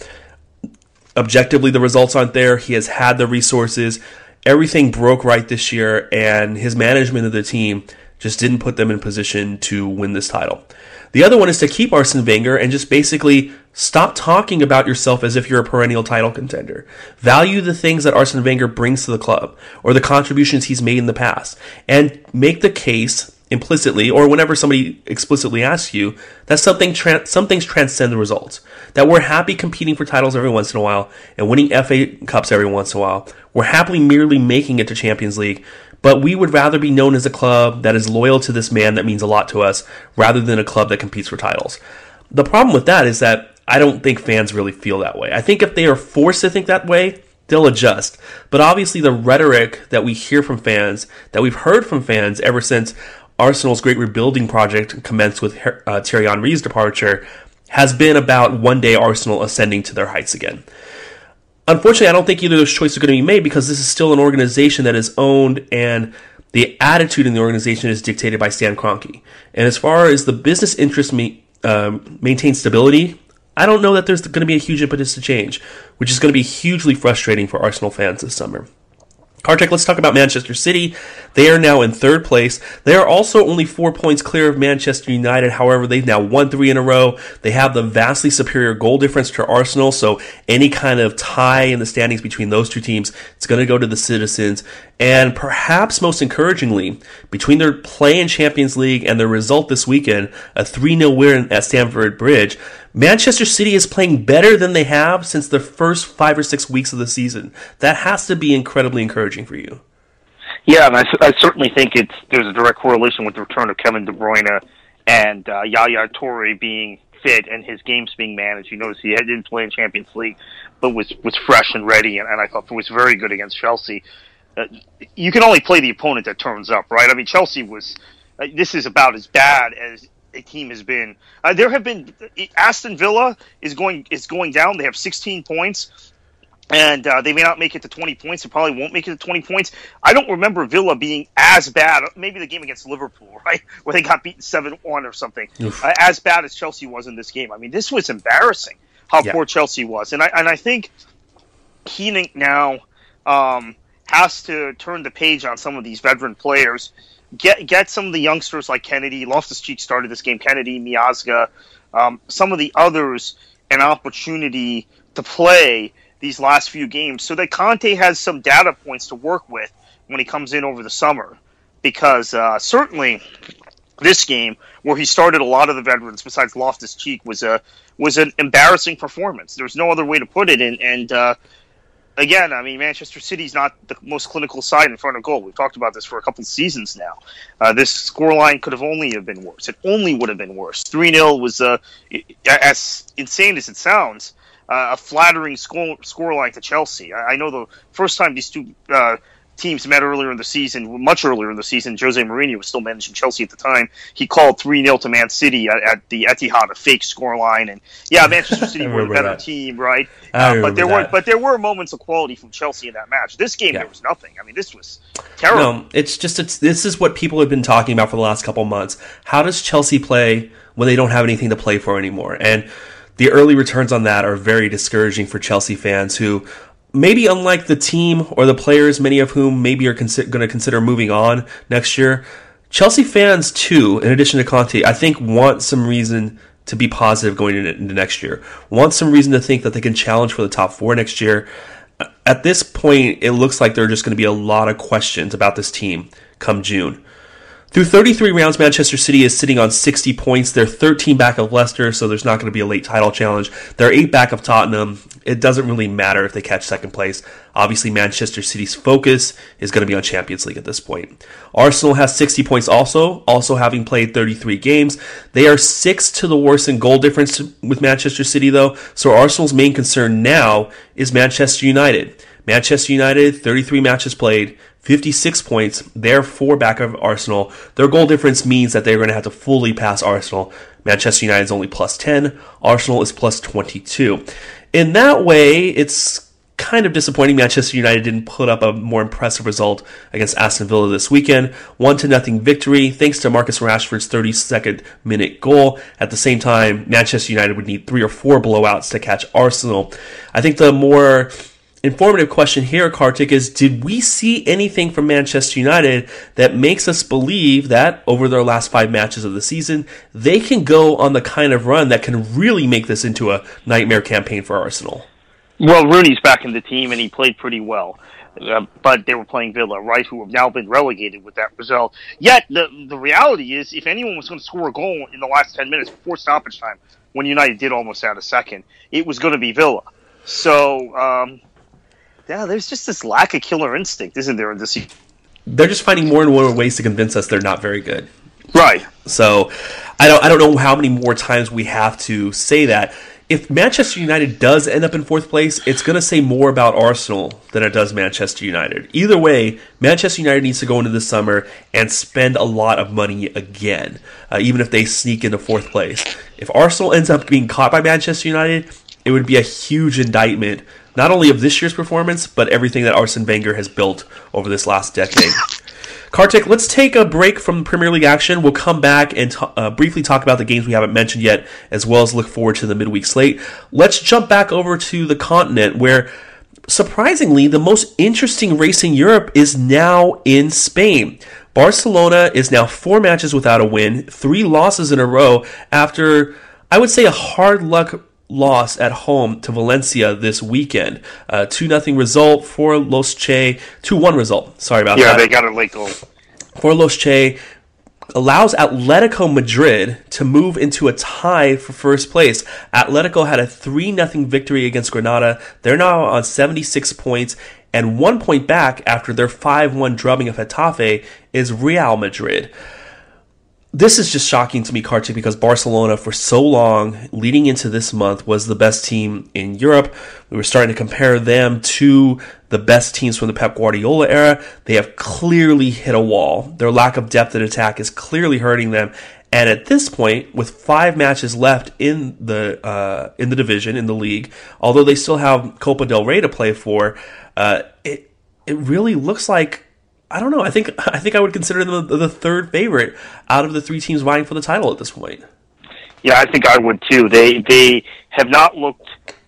Objectively, the results aren't there. He has had the resources. Everything broke right this year, and his management of the team just didn't put them in position to win this title. The other one is to keep Arsene Wenger and just basically stop talking about yourself as if you're a perennial title contender. Value the things that Arsene Wenger brings to the club or the contributions he's made in the past, and make the case implicitly, or whenever somebody explicitly asks you, that something tra- some things transcend the results. That we're happy competing for titles every once in a while and winning F A Cups every once in a while. We're happily merely making it to Champions League, but we would rather be known as a club that is loyal to this man that means a lot to us, rather than a club that competes for titles. The problem with that is that I don't think fans really feel that way. I think if they are forced to think that way, they'll adjust. But obviously the rhetoric that we hear from fans, that we've heard from fans ever since Arsenal's great rebuilding project commenced with uh, Thierry Henry's departure, has been about one day Arsenal ascending to their heights again. Unfortunately, I don't think either of those choices are going to be made, because this is still an organization that is owned, and the attitude in the organization is dictated by Stan Kroenke. And as far as the business interest ma- um, maintain stability, I don't know that there's going to be a huge impetus to change, which is going to be hugely frustrating for Arsenal fans this summer. Kartik, let's talk about Manchester City. They are now in third place. They are also only four points clear of Manchester United. However, they've now won three in a row. They have the vastly superior goal difference to Arsenal, so any kind of tie in the standings between those two teams, it's going to go to the citizens. And perhaps most encouragingly, between their play in Champions League and their result this weekend, a three nil win at Stamford Bridge, Manchester City is playing better than they have since the first five or six weeks of the season. That has to be incredibly encouraging for you. Yeah, and I, I certainly think it's there's a direct correlation with the return of Kevin De Bruyne and uh, Yaya Toure being fit and his games being managed. You notice he didn't play in Champions League, but was was fresh and ready, and, and I thought it was very good against Chelsea. Uh, you can only play the opponent that turns up, right? I mean, Chelsea was. Uh, this is about as bad as a team has been. Uh, there have been Aston Villa is going is going down. They have sixteen points, and uh, they may not make it to twenty points. They probably won't make it to twenty points. I don't remember Villa being as bad. Maybe the game against Liverpool, right, where they got beaten seven one or something, uh, as bad as Chelsea was in this game. I mean, this was embarrassing how yeah. poor Chelsea was, and I and I think Keane now um, has to turn the page on some of these veteran players. Get get some of the youngsters like Kennedy. Loftus-Cheek started this game. Kennedy, Miazga, um, some of the others an opportunity to play these last few games so that Conte has some data points to work with when he comes in over the summer. Because uh, certainly this game, where he started a lot of the veterans besides Loftus-Cheek, was a was an embarrassing performance. There's no other way to put it. And, and uh, again, I mean, Manchester City's not the most clinical side in front of goal. We've talked about this for a couple of seasons now. Uh, this scoreline could have only have been worse. It only would have been worse. three nil was, uh, as insane as it sounds, uh, a flattering score scoreline to Chelsea. I, I know the first time these two uh, teams met earlier in the season, much earlier in the season, Jose Mourinho was still managing Chelsea at the time. He called three nil to Man City at, at the Etihad, a fake scoreline. And yeah, Manchester City were the better that. team, right? Uh, but there that. were but there were moments of quality from Chelsea in that match. This game, yeah. there was nothing. I mean, this was terrible. No, it's just it's, this is what people have been talking about for the last couple of months. How does Chelsea play when they don't have anything to play for anymore? And the early returns on that are very discouraging for Chelsea fans who, maybe unlike the team or the players, many of whom maybe are consi- going to consider moving on next year, Chelsea fans too, in addition to Conte, I think want some reason to be positive going into, into next year. Want some reason to think that they can challenge for the top four next year. At this point, it looks like there are just going to be a lot of questions about this team come June. Through thirty-three rounds, Manchester City is sitting on sixty points. They're thirteen back of Leicester, so there's not going to be a late title challenge. They're eight back of Tottenham. It doesn't really matter if they catch second place. Obviously, Manchester City's focus is going to be on Champions League at this point. Arsenal has sixty points also, also having played thirty-three games. They are six to the worst in goal difference with Manchester City, though, so Arsenal's main concern now is Manchester United. Manchester United, thirty-three matches played, fifty-six points. They're four back of Arsenal. Their goal difference means that they're going to have to fully pass Arsenal. Manchester United is only plus ten. Arsenal is plus twenty-two. In that way, it's kind of disappointing Manchester United didn't put up a more impressive result against Aston Villa this weekend. one to nothing victory thanks to Marcus Rashford's thirty-second minute goal. At the same time, Manchester United would need three or four blowouts to catch Arsenal. I think the more informative question here, Kartik, is did we see anything from Manchester United that makes us believe that over their last five matches of the season, they can go on the kind of run that can really make this into a nightmare campaign for Arsenal? Well, Rooney's back in the team, and he played pretty well. Uh, but they were playing Villa, right, who have now been relegated with that result. Yet, the the reality is, if anyone was going to score a goal in the last ten minutes before stoppage time, when United did almost add a second, it was going to be Villa. So, um... yeah, there's just this lack of killer instinct, isn't there, in this season? They're just finding more and more ways to convince us they're not very good. Right. So, I don't I don't know how many more times we have to say that. If Manchester United does end up in fourth place, it's going to say more about Arsenal than it does Manchester United. Either way, Manchester United needs to go into the summer and spend a lot of money again, uh, even if they sneak into fourth place. If Arsenal ends up being caught by Manchester United, it would be a huge indictment, not only of this year's performance, but everything that Arsene Wenger has built over this last decade. Kartik, let's take a break from Premier League action. We'll come back and t- uh, briefly talk about the games we haven't mentioned yet, as well as look forward to the midweek slate. Let's jump back over to the continent, where, surprisingly, the most interesting race in Europe is now in Spain. Barcelona is now four matches without a win, three losses in a row after, I would say, a hard luck loss at home to Valencia this weekend. Uh, two nothing result for Los Che. two one result. Sorry about yeah, that. Yeah, they got a late goal. For Los Che allows Atletico Madrid to move into a tie for first place. Atletico had a three nothing victory against Granada. They're now on seventy-six points, and one point back after their five one drubbing of Getafe is Real Madrid. This is just shocking to me, Kartik, because Barcelona, for so long, leading into this month, was the best team in Europe. We were starting to compare them to the best teams from the Pep Guardiola era. They have clearly hit a wall. Their lack of depth in attack is clearly hurting them. And at this point, with five matches left in the uh, in the division, in the league, although they still have Copa del Rey to play for, uh, it it really looks like, I don't know. I think I think I would consider them the, the third favorite out of the three teams vying for the title at this point. Yeah, I think I would too. They they have not looked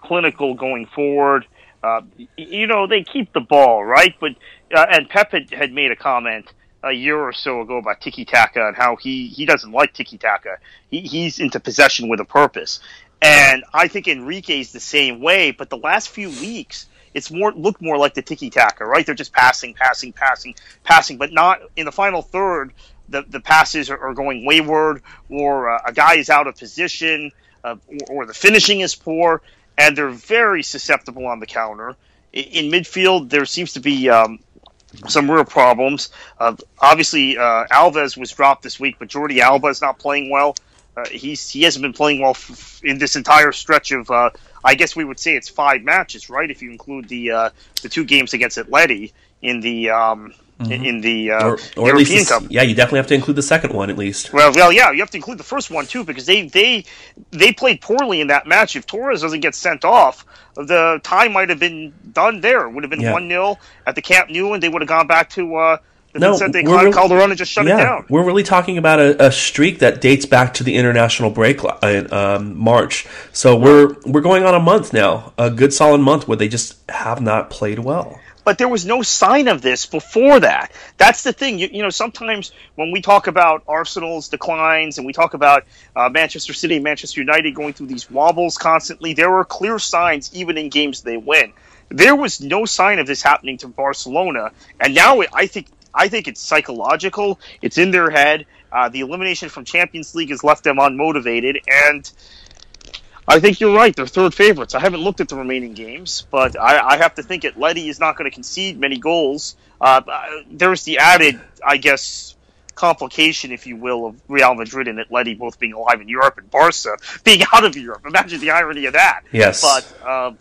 clinical going forward. Uh, you know, they keep the ball, right? But uh, and Pep had, had made a comment a year or so ago about tiki-taka and how he, he doesn't like tiki-taka. He, he's into possession with a purpose. And I think Enrique's the same way, but the last few weeks, it's more looked more like the tiki-taka, right? They're just passing, passing, passing, passing, but not in the final third. The, the passes are, are going wayward, or uh, a guy is out of position, uh, or, or the finishing is poor, and they're very susceptible on the counter. In, in midfield, there seems to be um, some real problems. Uh, obviously, uh, Alves was dropped this week, but Jordi Alba is not playing well. Uh, he's he hasn't been playing well f- in this entire stretch of, uh, I guess we would say it's five matches, right? If you include the uh, the two games against Atleti in the um, mm-hmm. in the uh, or, or European at Cup. Yeah, you definitely have to include the second one at least. Well, well, yeah, you have to include the first one too, because they they they played poorly in that match. If Torres doesn't get sent off, the tie might have been done there. It would have been one yeah. nil at the Camp Nou, and they would have gone back to. Uh, No, Vicente we're really, Calderon and just shut yeah, it down. We're really talking about a, a streak that dates back to the international break in um, March. So we're we're going on a month now, a good solid month where they just have not played well. But there was no sign of this before that. That's the thing. You, you know, sometimes when we talk about Arsenal's declines and we talk about uh, Manchester City and Manchester United going through these wobbles constantly, there are clear signs even in games they win. There was no sign of this happening to Barcelona, and now it, I think I think it's psychological. It's in their head. Uh, the elimination from Champions League has left them unmotivated, and I think you're right. They're third favorites. I haven't looked at the remaining games, but I, I have to think Atleti is not going to concede many goals. Uh, there's the added, I guess, complication, if you will, of Real Madrid and Atleti both being alive in Europe and Barca being out of Europe. Imagine the irony of that. Yes. But uh,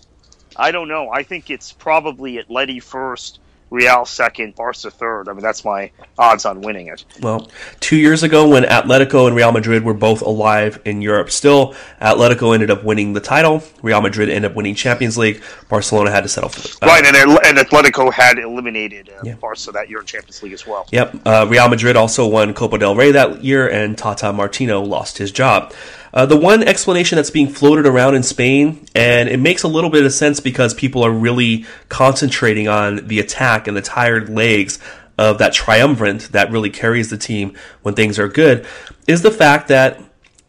I don't know. I think it's probably Atleti first, Real second, Barca third. I mean, that's my odds on winning it. Well, two years ago when Atletico and Real Madrid were both alive in Europe still, Atletico ended up winning the title. Real Madrid ended up winning Champions League. Barcelona had to settle for it. Uh, right, and, and Atletico had eliminated uh, yeah. Barca that year in Champions League as well. Yep. Uh, Real Madrid also won Copa del Rey that year, and Tata Martino lost his job. Uh, the one explanation that's being floated around in Spain, and it makes a little bit of sense because people are really concentrating on the attack and the tired legs of that triumvirate that really carries the team when things are good, is the fact that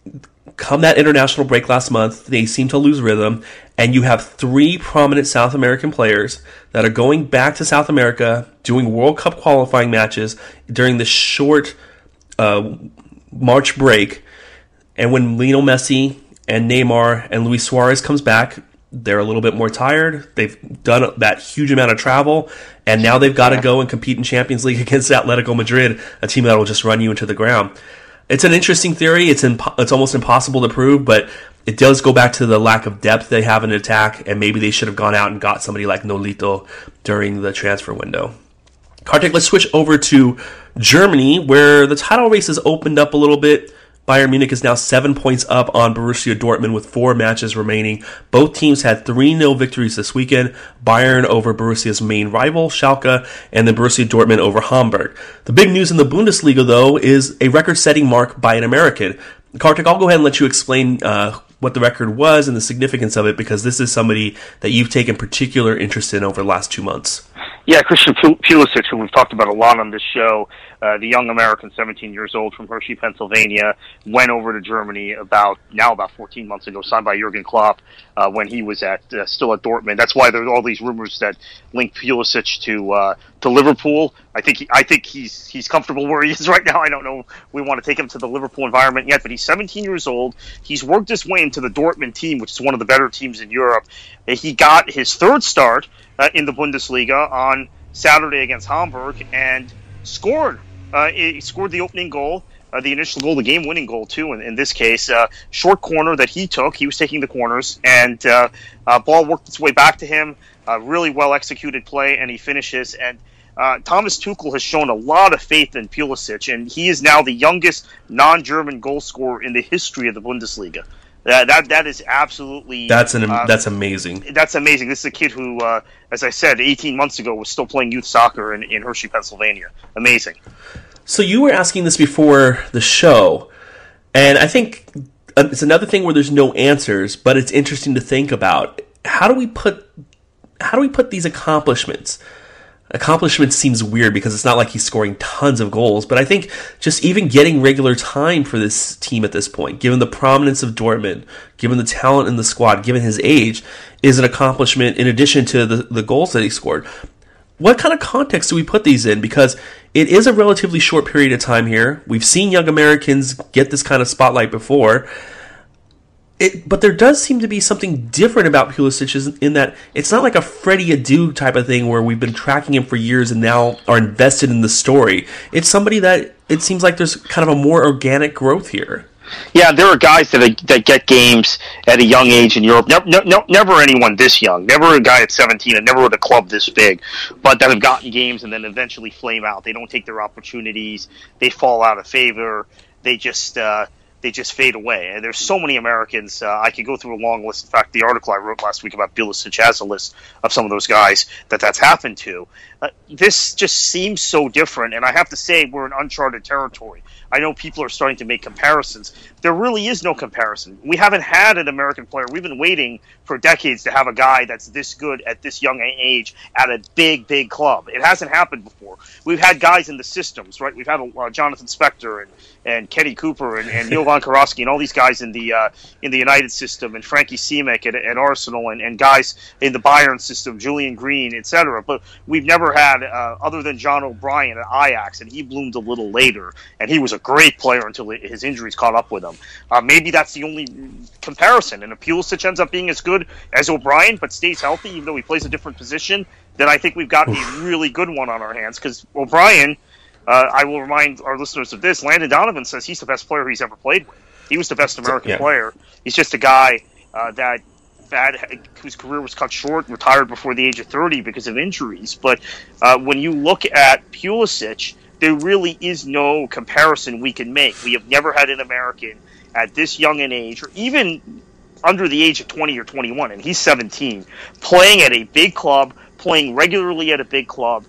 come that international break last month, they seem to lose rhythm, and you have three prominent South American players that are going back to South America, doing World Cup qualifying matches during this short uh, March break. And when Lionel Messi and Neymar and Luis Suarez comes back, they're a little bit more tired. They've done that huge amount of travel, and now they've got to go and compete in Champions League against Atletico Madrid, a team that will just run you into the ground. It's an interesting theory. It's impo- it's almost impossible to prove, but it does go back to the lack of depth they have in attack, and maybe they should have gone out and got somebody like Nolito during the transfer window. Kartik, let's switch over to Germany, where the title race has opened up a little bit. Bayern Munich is now seven points up on Borussia Dortmund with four matches remaining. Both teams had three nil victories this weekend. Bayern over Borussia's main rival, Schalke, and then Borussia Dortmund over Hamburg. The big news in the Bundesliga, though, is a record-setting mark by an American. Kartik, I'll go ahead and let you explain uh, what the record was and the significance of it, because this is somebody that you've taken particular interest in over the last two months. Yeah, Christian Pulisic, who we've talked about a lot on this show, uh, the young American, seventeen years old from Hershey, Pennsylvania, went over to Germany about now about fourteen months ago, signed by Jurgen Klopp uh, when he was at uh, still at Dortmund. That's why there's all these rumors that link Pulisic to uh, to Liverpool. I think he, I think he's he's comfortable where he is right now. I don't know if we want to take him to the Liverpool environment yet, but he's seventeen years old. He's worked his way into the Dortmund team, which is one of the better teams in Europe. He got his third start uh, in the Bundesliga on Saturday against Hamburg and scored. Uh, he scored the opening goal, uh, the initial goal, the game-winning goal, too, in, in this case. Uh, short corner that he took. He was taking the corners, and uh, uh, ball worked its way back to him. Uh, really well-executed play, and he finishes. And uh, Thomas Tuchel has shown a lot of faith in Pulisic, and he is now the youngest non-German goal scorer in the history of the Bundesliga. Uh, that that is absolutely that's an uh, that's amazing. That's amazing. This is a kid who, uh, as I said, eighteen months ago was still playing youth soccer in, in Hershey, Pennsylvania. Amazing. So you were asking this before the show, and I think it's another thing where there's no answers, but it's interesting to think about. How do we put how do we put these accomplishments? Accomplishments seems weird because it's not like he's scoring tons of goals, but I think just even getting regular time for this team at this point, given the prominence of Dortmund, given the talent in the squad, given his age, is an accomplishment in addition to the, the goals that he scored. What kind of context do we put these in? Because it is a relatively short period of time here. We've seen young Americans get this kind of spotlight before. It, but there does seem to be something different about Pulisic in that it's not like a Freddie Adu type of thing where we've been tracking him for years and now are invested in the story. It's somebody that it seems like there's kind of a more organic growth here. Yeah, there are guys that that get games at a young age in Europe. Never, no, never anyone this young. Never a guy at seventeen, and never with a club this big, but that have gotten games and then eventually flame out. They don't take their opportunities. They fall out of favor. They just uh, they just fade away. And there's so many Americans. Uh, I could go through a long list. In fact, the article I wrote last week about Pulisic has a list of some of those guys that that's happened to. Uh, this just seems so different, and I have to say we're in uncharted territory. I know people are starting to make comparisons. There really is no comparison. We haven't had an American player. We've been waiting for decades to have a guy that's this good at this young age at a big, big club. It hasn't happened before. We've had guys in the systems, right? We've had uh, Jonathan Spector and, and Kenny Cooper and, and Jovan Karowski and all these guys in the uh, in the United system, and Frankie Simic at, at Arsenal, and, and guys in the Bayern system, Julian Green, et cetera. But we've never had, uh, other than John O'Brien at Ajax, and he bloomed a little later, and he was a great player until his injuries caught up with him. Uh, maybe that's the only comparison. And if Pulisic ends up being as good as O'Brien but stays healthy, even though he plays a different position, then I think we've got a really good one on our hands. Because O'Brien, uh, I will remind our listeners of this, Landon Donovan says he's the best player he's ever played with. He was the best American yeah. player. He's just a guy uh, that that whose career was cut short, retired before the age of thirty because of injuries. But uh, when you look at Pulisic, there really is no comparison we can make. We have never had an American at this young an age, or even under the age of twenty or twenty-one, and he's seventeen, playing at a big club, playing regularly at a big club,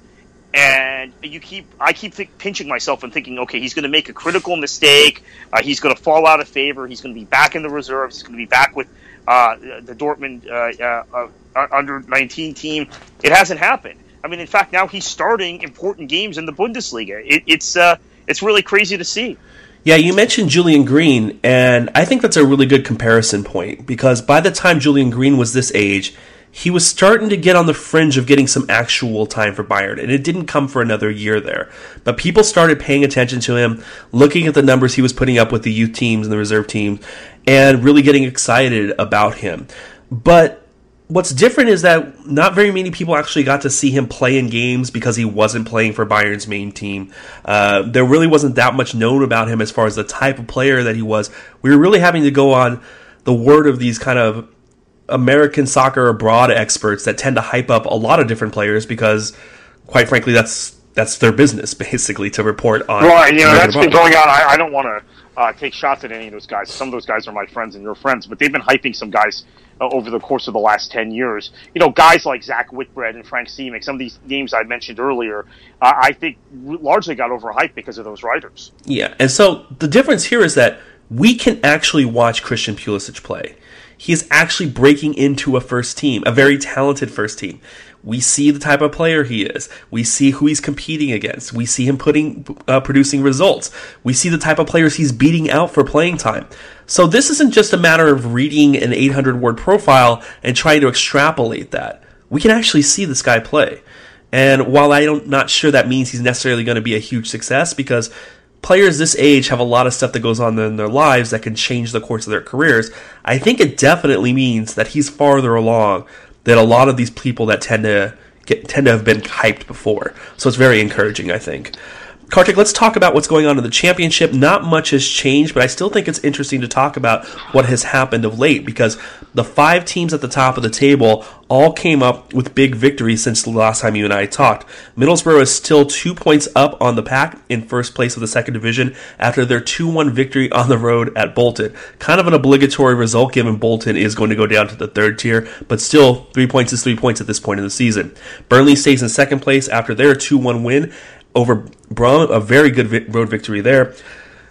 and you keep, I keep th- pinching myself and thinking, okay, he's going to make a critical mistake, uh, he's going to fall out of favor, he's going to be back in the reserves, he's going to be back with uh, the Dortmund uh, uh, uh, under nineteen team. It hasn't happened. I mean, in fact, now he's starting important games in the Bundesliga. It, it's uh, it's really crazy to see. Yeah, you mentioned Julian Green, and I think that's a really good comparison point, because by the time Julian Green was this age, he was starting to get on the fringe of getting some actual time for Bayern, and it didn't come for another year there. But people started paying attention to him, looking at the numbers he was putting up with the youth teams and the reserve teams, and really getting excited about him. But what's different is that not very many people actually got to see him play in games because he wasn't playing for Bayern's main team. Uh, there really wasn't that much known about him as far as the type of player that he was. We were really having to go on the word of these kind of American soccer abroad experts that tend to hype up a lot of different players because, quite frankly, that's that's their business, basically, to report on. Right, you know, that's been going on. I, I don't want to uh, take shots at any of those guys. Some of those guys are my friends and your friends, but they've been hyping some guys Uh, over the course of the last ten years. You know, guys like Zach Whitbread and Frank Simic, some of these names I mentioned earlier, uh, I think largely got overhyped because of those writers. Yeah, and so the difference here is that we can actually watch Christian Pulisic play. He is actually breaking into a first team, a very talented first team. We see the type of player he is. We see who he's competing against. We see him putting, uh, producing results. We see the type of players he's beating out for playing time. So this isn't just a matter of reading an eight hundred word profile and trying to extrapolate that. We can actually see this guy play. And while I'm not sure that means he's necessarily going to be a huge success, because players this age have a lot of stuff that goes on in their lives that can change the course of their careers, I think it definitely means that he's farther along than a lot of these people that tend to get, tend to have been hyped before. So it's very encouraging, I think. Kartik, let's talk about what's going on in the championship. Not much has changed, but I still think it's interesting to talk about what has happened of late, because the five teams at the top of the table all came up with big victories since the last time you and I talked. Middlesbrough is still two points up on the pack in first place of the second division after their two one victory on the road at Bolton. Kind of an obligatory result given Bolton is going to go down to the third tier, but still three points is three points at this point in the season. Burnley stays in second place after their two one win over Brum, a very good vi- road victory there.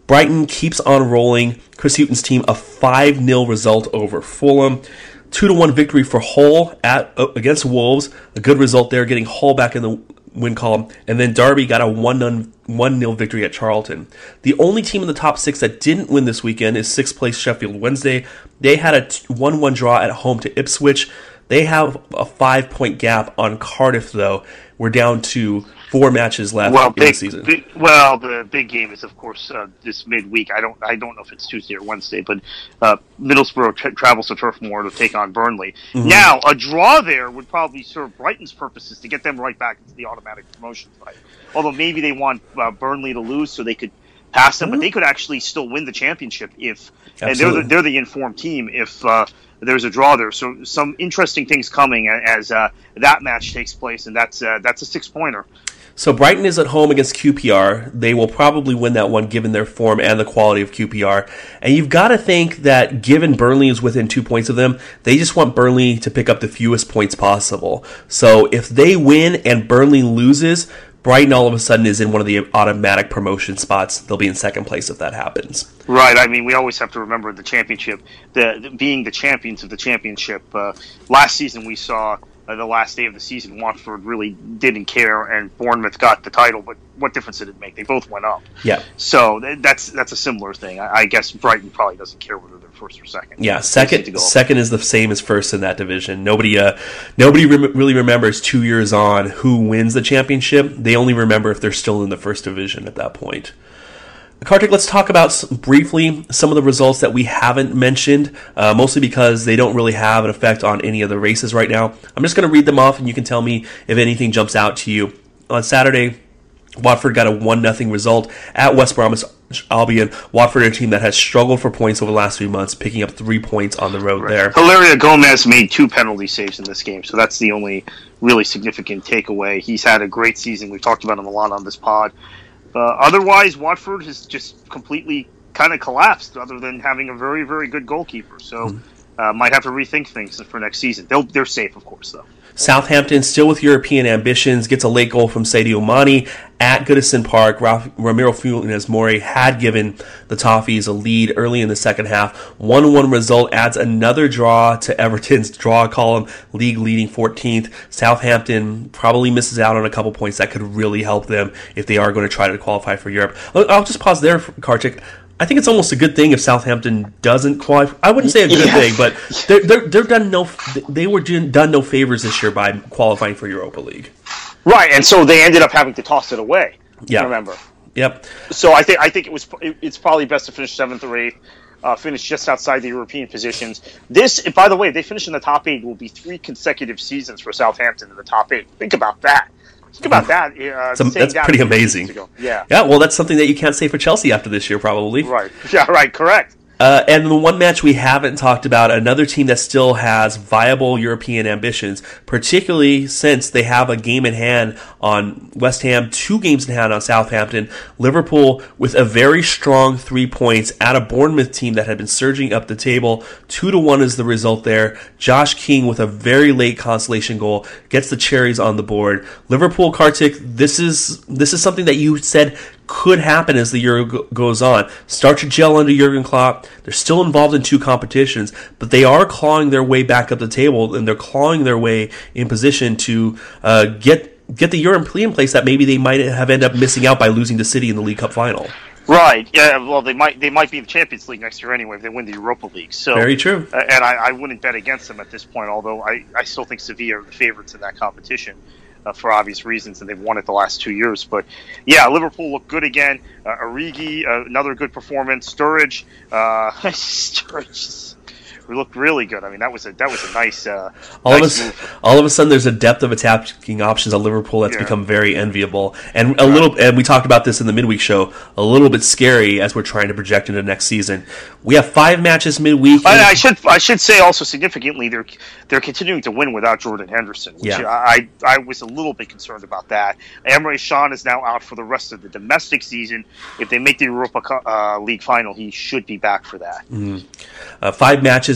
Brighton keeps on rolling. Chris Hughton's team, a five nil result over Fulham. two to one victory for Hull at uh, against Wolves. A good result there, getting Hull back in the win column. And then Derby got a one nil victory at Charlton. The only team in the top six that didn't win this weekend is sixth place Sheffield Wednesday. They had a one one draw at home to Ipswich. They have a five-point gap on Cardiff, though. We're down to four matches left well, in big, the season. Big, well, the big game is, of course, uh, this midweek. I don't, I don't know if it's Tuesday or Wednesday, but uh, Middlesbrough tra- travels to Turf Moor to take on Burnley. Mm-hmm. Now, a draw there would probably serve Brighton's purposes to get them right back into the automatic promotion fight. Although maybe they want uh, Burnley to lose so they could pass them, mm-hmm. but they could actually still win the championship if, Absolutely. and they're the, they're the informed team if. Uh, There's a draw there, so some interesting things coming as uh, that match takes place, and that's uh, that's a six-pointer. So Brighton is at home against Q P R. They will probably win that one given their form and the quality of Q P R. And you've got to think that given Burnley is within two points of them, they just want Burnley to pick up the fewest points possible. So if they win and Burnley loses, Brighton all of a sudden is in one of the automatic promotion spots. They'll be in second place if that happens. Right. I mean, we always have to remember the championship, the, the being the champions of the championship. Uh, last season we saw uh, the last day of the season, Watford really didn't care, and Bournemouth got the title. But what difference did it make? They both went up. Yeah. So th- that's that's a similar thing. I, I guess Brighton probably doesn't care whether they're first or second. Yeah. Second. Second is the same as first in that division. Nobody. Uh, nobody re- really remembers two years on who wins the championship. They only remember if they're still in the first division at that point. Kartik, let's talk about some, briefly some of the results that we haven't mentioned, uh, mostly because they don't really have an effect on any of the races right now. I'm just going to read them off, and you can tell me if anything jumps out to you. On Saturday, Watford got a one nothing result at West Bromwich Albion. Watford, a team that has struggled for points over the last few months, picking up three points on the road right. there. Hilario Gomez made two penalty saves in this game, so that's the only really significant takeaway. He's had a great season. We've talked about him a lot on this pod. Uh, otherwise, Watford has just completely kind of collapsed, other than having a very, very good goalkeeper. So mm. uh, might have to rethink things for next season. They'll, they're safe, of course, though. Southampton, still with European ambitions, gets a late goal from Sadio Mane at Goodison Park. Ralph, Ramiro Funes Mori had given the Toffees a lead early in the second half. one one result adds another draw to Everton's draw column, league leading fourteenth. Southampton probably misses out on a couple points that could really help them if they are going to try to qualify for Europe. I'll just pause there, Kartik. I think it's almost a good thing if Southampton doesn't qualify. I wouldn't say a good yeah. thing, but they're, they're they're done no they were done no favors this year by qualifying for Europa League. Right, and so they ended up having to toss it away. Yeah, remember. Yep. So I think I think it was it's probably best to finish seventh or eighth, uh, finish just outside the European positions. This, by the way, if they finish in the top eight, will be three consecutive seasons for Southampton in the top eight. Think about that. Think about that. Uh, a, that's pretty amazing. Yeah. Yeah. Well, that's something that you can't say for Chelsea after this year, probably. Right. Yeah. Right. Correct. Uh, and the one match we haven't talked about, another team that still has viable European ambitions, particularly since they have a game in hand on West Ham, two games in hand on Southampton. Liverpool with a very strong three points at a Bournemouth team that had been surging up the table. Two to one is the result there. Josh King with a very late consolation goal gets the cherries on the board. Liverpool, Kartik, this is this is something that you said could happen as the year go- goes on. Start to gel under Jurgen Klopp. They're still involved in two competitions, but they are clawing their way back up the table, and they're clawing their way in position to uh, get get the European place that maybe they might have ended up missing out by losing to City in the League Cup final. Right. Yeah. Well, they might they might be in the Champions League next year anyway if they win the Europa League. So very true. Uh, and I, I wouldn't bet against them at this point, although I, I still think Sevilla are the favorites in that competition. Uh, for obvious reasons, and they've won it the last two years. But yeah, Liverpool looked good again. Uh, Origi, uh, another good performance. Sturridge, uh, Sturridge looked really good. I mean, that was a that was a nice. Uh, all nice of a, all of a sudden, there's a depth of attacking options at Liverpool that's yeah. become very enviable, and a right. little. And we talked about this in the midweek show. A little bit scary as we're trying to project into next season. We have five matches midweek. I, I should I should say also significantly they're they're continuing to win without Jordan Henderson, which yeah. I I was a little bit concerned about that. Emre Can is now out for the rest of the domestic season. If they make the Europa uh, League final, he should be back for that. Mm-hmm. Uh, five matches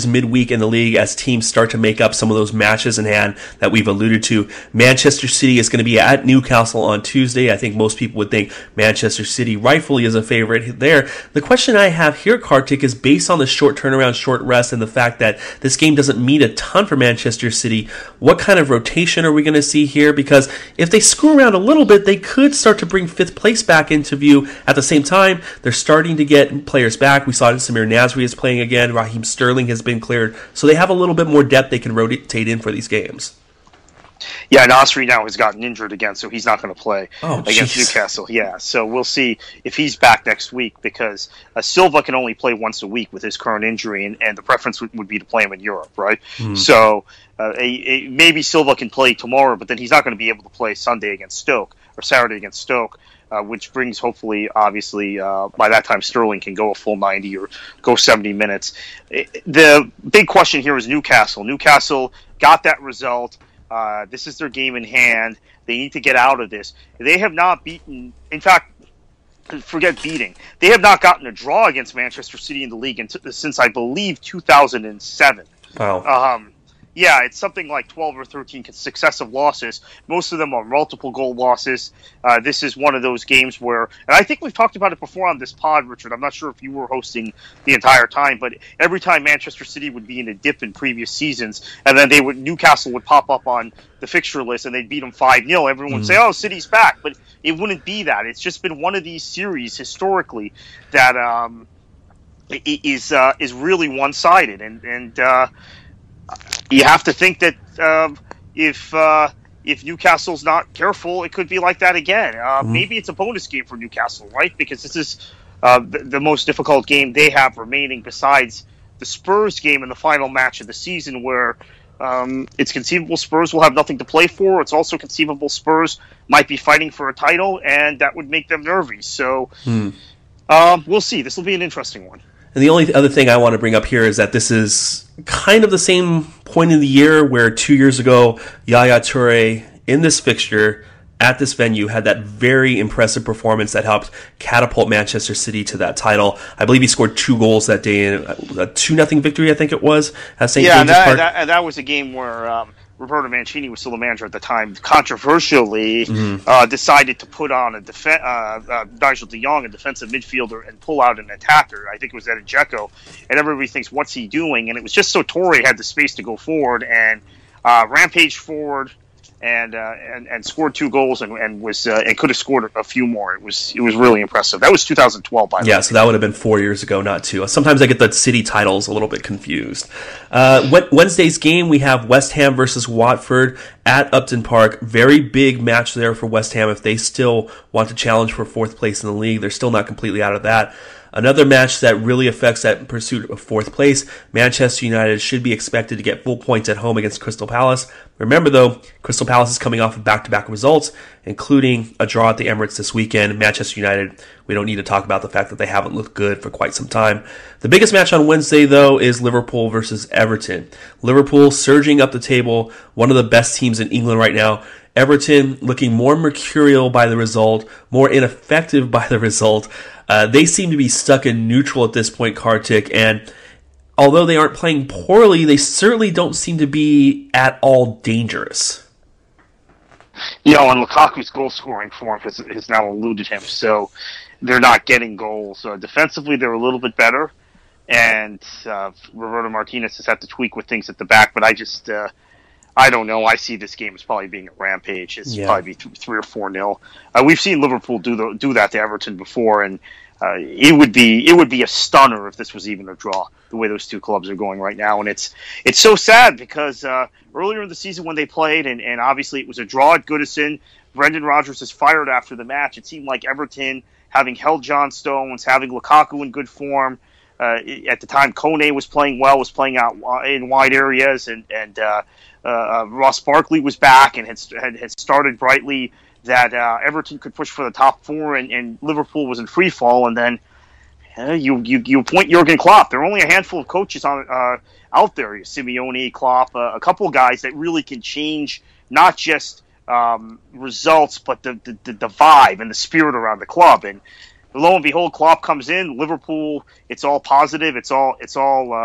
matches midweek in the league as teams start to make up some of those matches in hand that we've alluded to. Manchester City is going to be at Newcastle on Tuesday. I think most people would think Manchester City rightfully is a favorite there. The question I have here, Kartik, is based on the short turnaround, short rest, and the fact that this game doesn't mean a ton for Manchester City. What kind of rotation are we going to see here? Because if they screw around a little bit, they could start to bring fifth place back into view. At the same time, they're starting to get players back. We saw Samir Nasri is playing again. Raheem Sterling has been cleared. So they have a little bit more depth they can rotate in for these games. Yeah, Nasri now has gotten injured again, so he's not going to play oh, against geez. Newcastle. Yeah, so we'll see if he's back next week, because uh, Silva can only play once a week with his current injury, and, and the preference would, would be to play him in Europe, right? Mm. So uh, a, a, maybe Silva can play tomorrow, but then he's not going to be able to play Sunday against Stoke or Saturday against Stoke. Uh, which brings, hopefully, obviously, uh, by that time, Sterling can go a full ninety or go seventy minutes. The big question here is Newcastle. Newcastle got that result. Uh, this is their game in hand. They need to get out of this. They have not beaten, in fact, forget beating. They have not gotten a draw against Manchester City in the league since, I believe, two thousand seven. Wow. Um, Yeah, it's something like twelve or thirteen successive losses. Most of them are multiple goal losses. Uh, this is one of those games where, and I think we've talked about it before on this pod, Richard. I'm not sure if you were hosting the entire time, but every time Manchester City would be in a dip in previous seasons, and then they would Newcastle would pop up on the fixture list and they'd beat them five nil, everyone would mm. say, oh, City's back. But it wouldn't be that. It's just been one of these series historically that um, is, uh, is really one-sided. And, and uh, you have to think that um, if uh, if Newcastle's not careful, it could be like that again. Uh, mm-hmm. Maybe it's a bonus game for Newcastle, right? Because this is uh, the, the most difficult game they have remaining besides the Spurs game in the final match of the season, where um, it's conceivable Spurs will have nothing to play for. It's also conceivable Spurs might be fighting for a title, and that would make them nervy. So mm. um, we'll see. This will be an interesting one. And the only other thing I want to bring up here is that this is kind of the same point in the year where two years ago, Yaya Toure in this fixture at this venue had that very impressive performance that helped catapult Manchester City to that title. I believe he scored two goals that day in a two nothing victory, I think it was, at Saint Yeah, James's and that, Park. That, and that was a game where um, Roberto Mancini was still the manager at the time, controversially mm-hmm. uh, decided to put on a def- uh, uh, Nigel de Jong, a defensive midfielder, and pull out an attacker. I think it was Edin Dzeko. And everybody thinks, what's he doing? And it was just so Toure had the space to go forward and uh, rampage forward and, uh, and and scored two goals and, and was uh, and could have scored a few more. It was it was really impressive. That was two thousand twelve, by the yeah, way. So that would have been four years ago, not two. Sometimes I get the city titles a little bit confused. Uh, Wednesday's game, we have West Ham versus Watford at Upton Park. Very big match there for West Ham if they still want to challenge for fourth place in the league. They're still not completely out of that. Another match that really affects that pursuit of fourth place, Manchester United should be expected to get full points at home against Crystal Palace. Remember, though, Crystal Palace is coming off of back-to-back results, including a draw at the Emirates this weekend. Manchester United, we don't need to talk about the fact that they haven't looked good for quite some time. The biggest match on Wednesday, though, is Liverpool versus Everton. Liverpool surging up the table, one of the best teams in England right now. Everton looking more mercurial by the result, more ineffective by the result. Uh, they seem to be stuck in neutral at this point, Kartik, and although they aren't playing poorly, they certainly don't seem to be at all dangerous. You know, and Lukaku's goal-scoring form has, has now eluded him, so they're not getting goals. Uh, defensively, they're a little bit better, and uh, Roberto Martinez has had to tweak with things at the back, but I just... Uh, I don't know. I see this game as probably being a rampage. It's yeah. probably be th- three or four nil. Uh, we've seen Liverpool do the, do that to Everton before, and uh, it would be it would be a stunner if this was even a draw. The way those two clubs are going right now, and it's it's so sad because uh, earlier in the season when they played, and, and obviously it was a draw at Goodison. Brendan Rodgers is fired after the match. It seemed like Everton, having held John Stones, having Lukaku in good form. Uh, at the time, Kone was playing well, was playing out in wide areas, and and. Uh, Uh, Ross Barkley was back and had had, had started brightly, that uh, Everton could push for the top four, and, and Liverpool was in free fall. And then uh, you, you you appoint Jurgen Klopp. There are only a handful of coaches on uh, out there: Simeone, Klopp, uh, a couple of guys that really can change not just um, results, but the, the the vibe and the spirit around the club. And lo and behold, Klopp comes in. Liverpool, it's all positive. It's all it's all. Uh,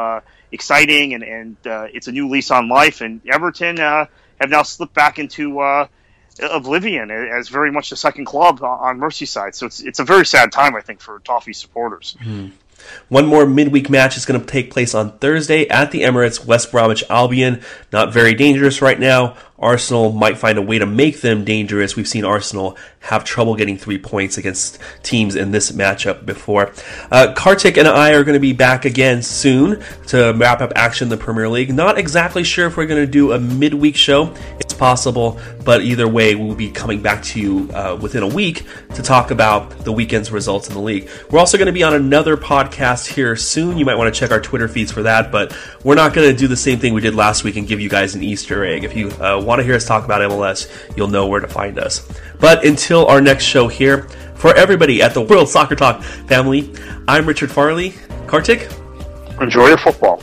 exciting, and, and uh, it's a new lease on life. And Everton uh, have now slipped back into uh, oblivion as very much the second club on Merseyside. So it's it's a very sad time, I think, for Toffee supporters. Mm-hmm. One more midweek match is going to take place on Thursday at the Emirates. West Bromwich Albion, not very dangerous right now. Arsenal might find a way to make them dangerous. We've seen Arsenal have trouble getting three points against teams in this matchup before. Uh, Kartik and I are going to be back again soon to wrap up action in the Premier League. Not exactly sure if we're going to do a midweek show. It's possible, but either way, we'll be coming back to you uh, within a week to talk about the weekend's results in the league. We're also going to be on another podcast here soon. You might want to check our Twitter feeds for that, but we're not going to do the same thing we did last week and give you guys an Easter egg. If you uh, want to hear us talk about M L S, you'll know where to find us. But until our next show here, for everybody at the World Soccer Talk family, I'm Richard Farley. Kartik? Enjoy your football.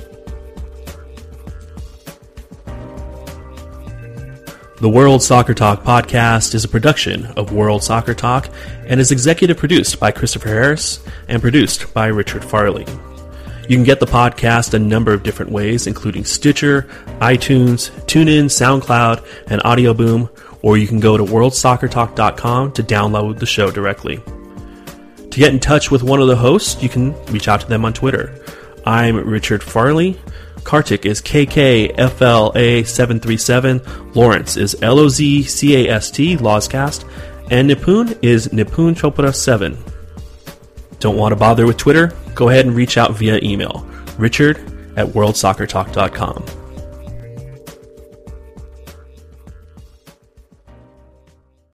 The World Soccer Talk podcast is a production of World Soccer Talk and is executive produced by Christopher Harris and produced by Richard Farley. You can get the podcast a number of different ways, including Stitcher, iTunes, TuneIn, SoundCloud, and Audio Boom, or you can go to world soccer talk dot com to download the show directly. To get in touch with one of the hosts, you can reach out to them on Twitter. I'm Richard Farley. Kartik is K K F L A seven three seven. Lawrence is L O Z C A S T, Lawscast. And Nipun is Nipun Chopra seven. Don't want to bother with Twitter? Go ahead and reach out via email. Richard at world soccer talk dot com.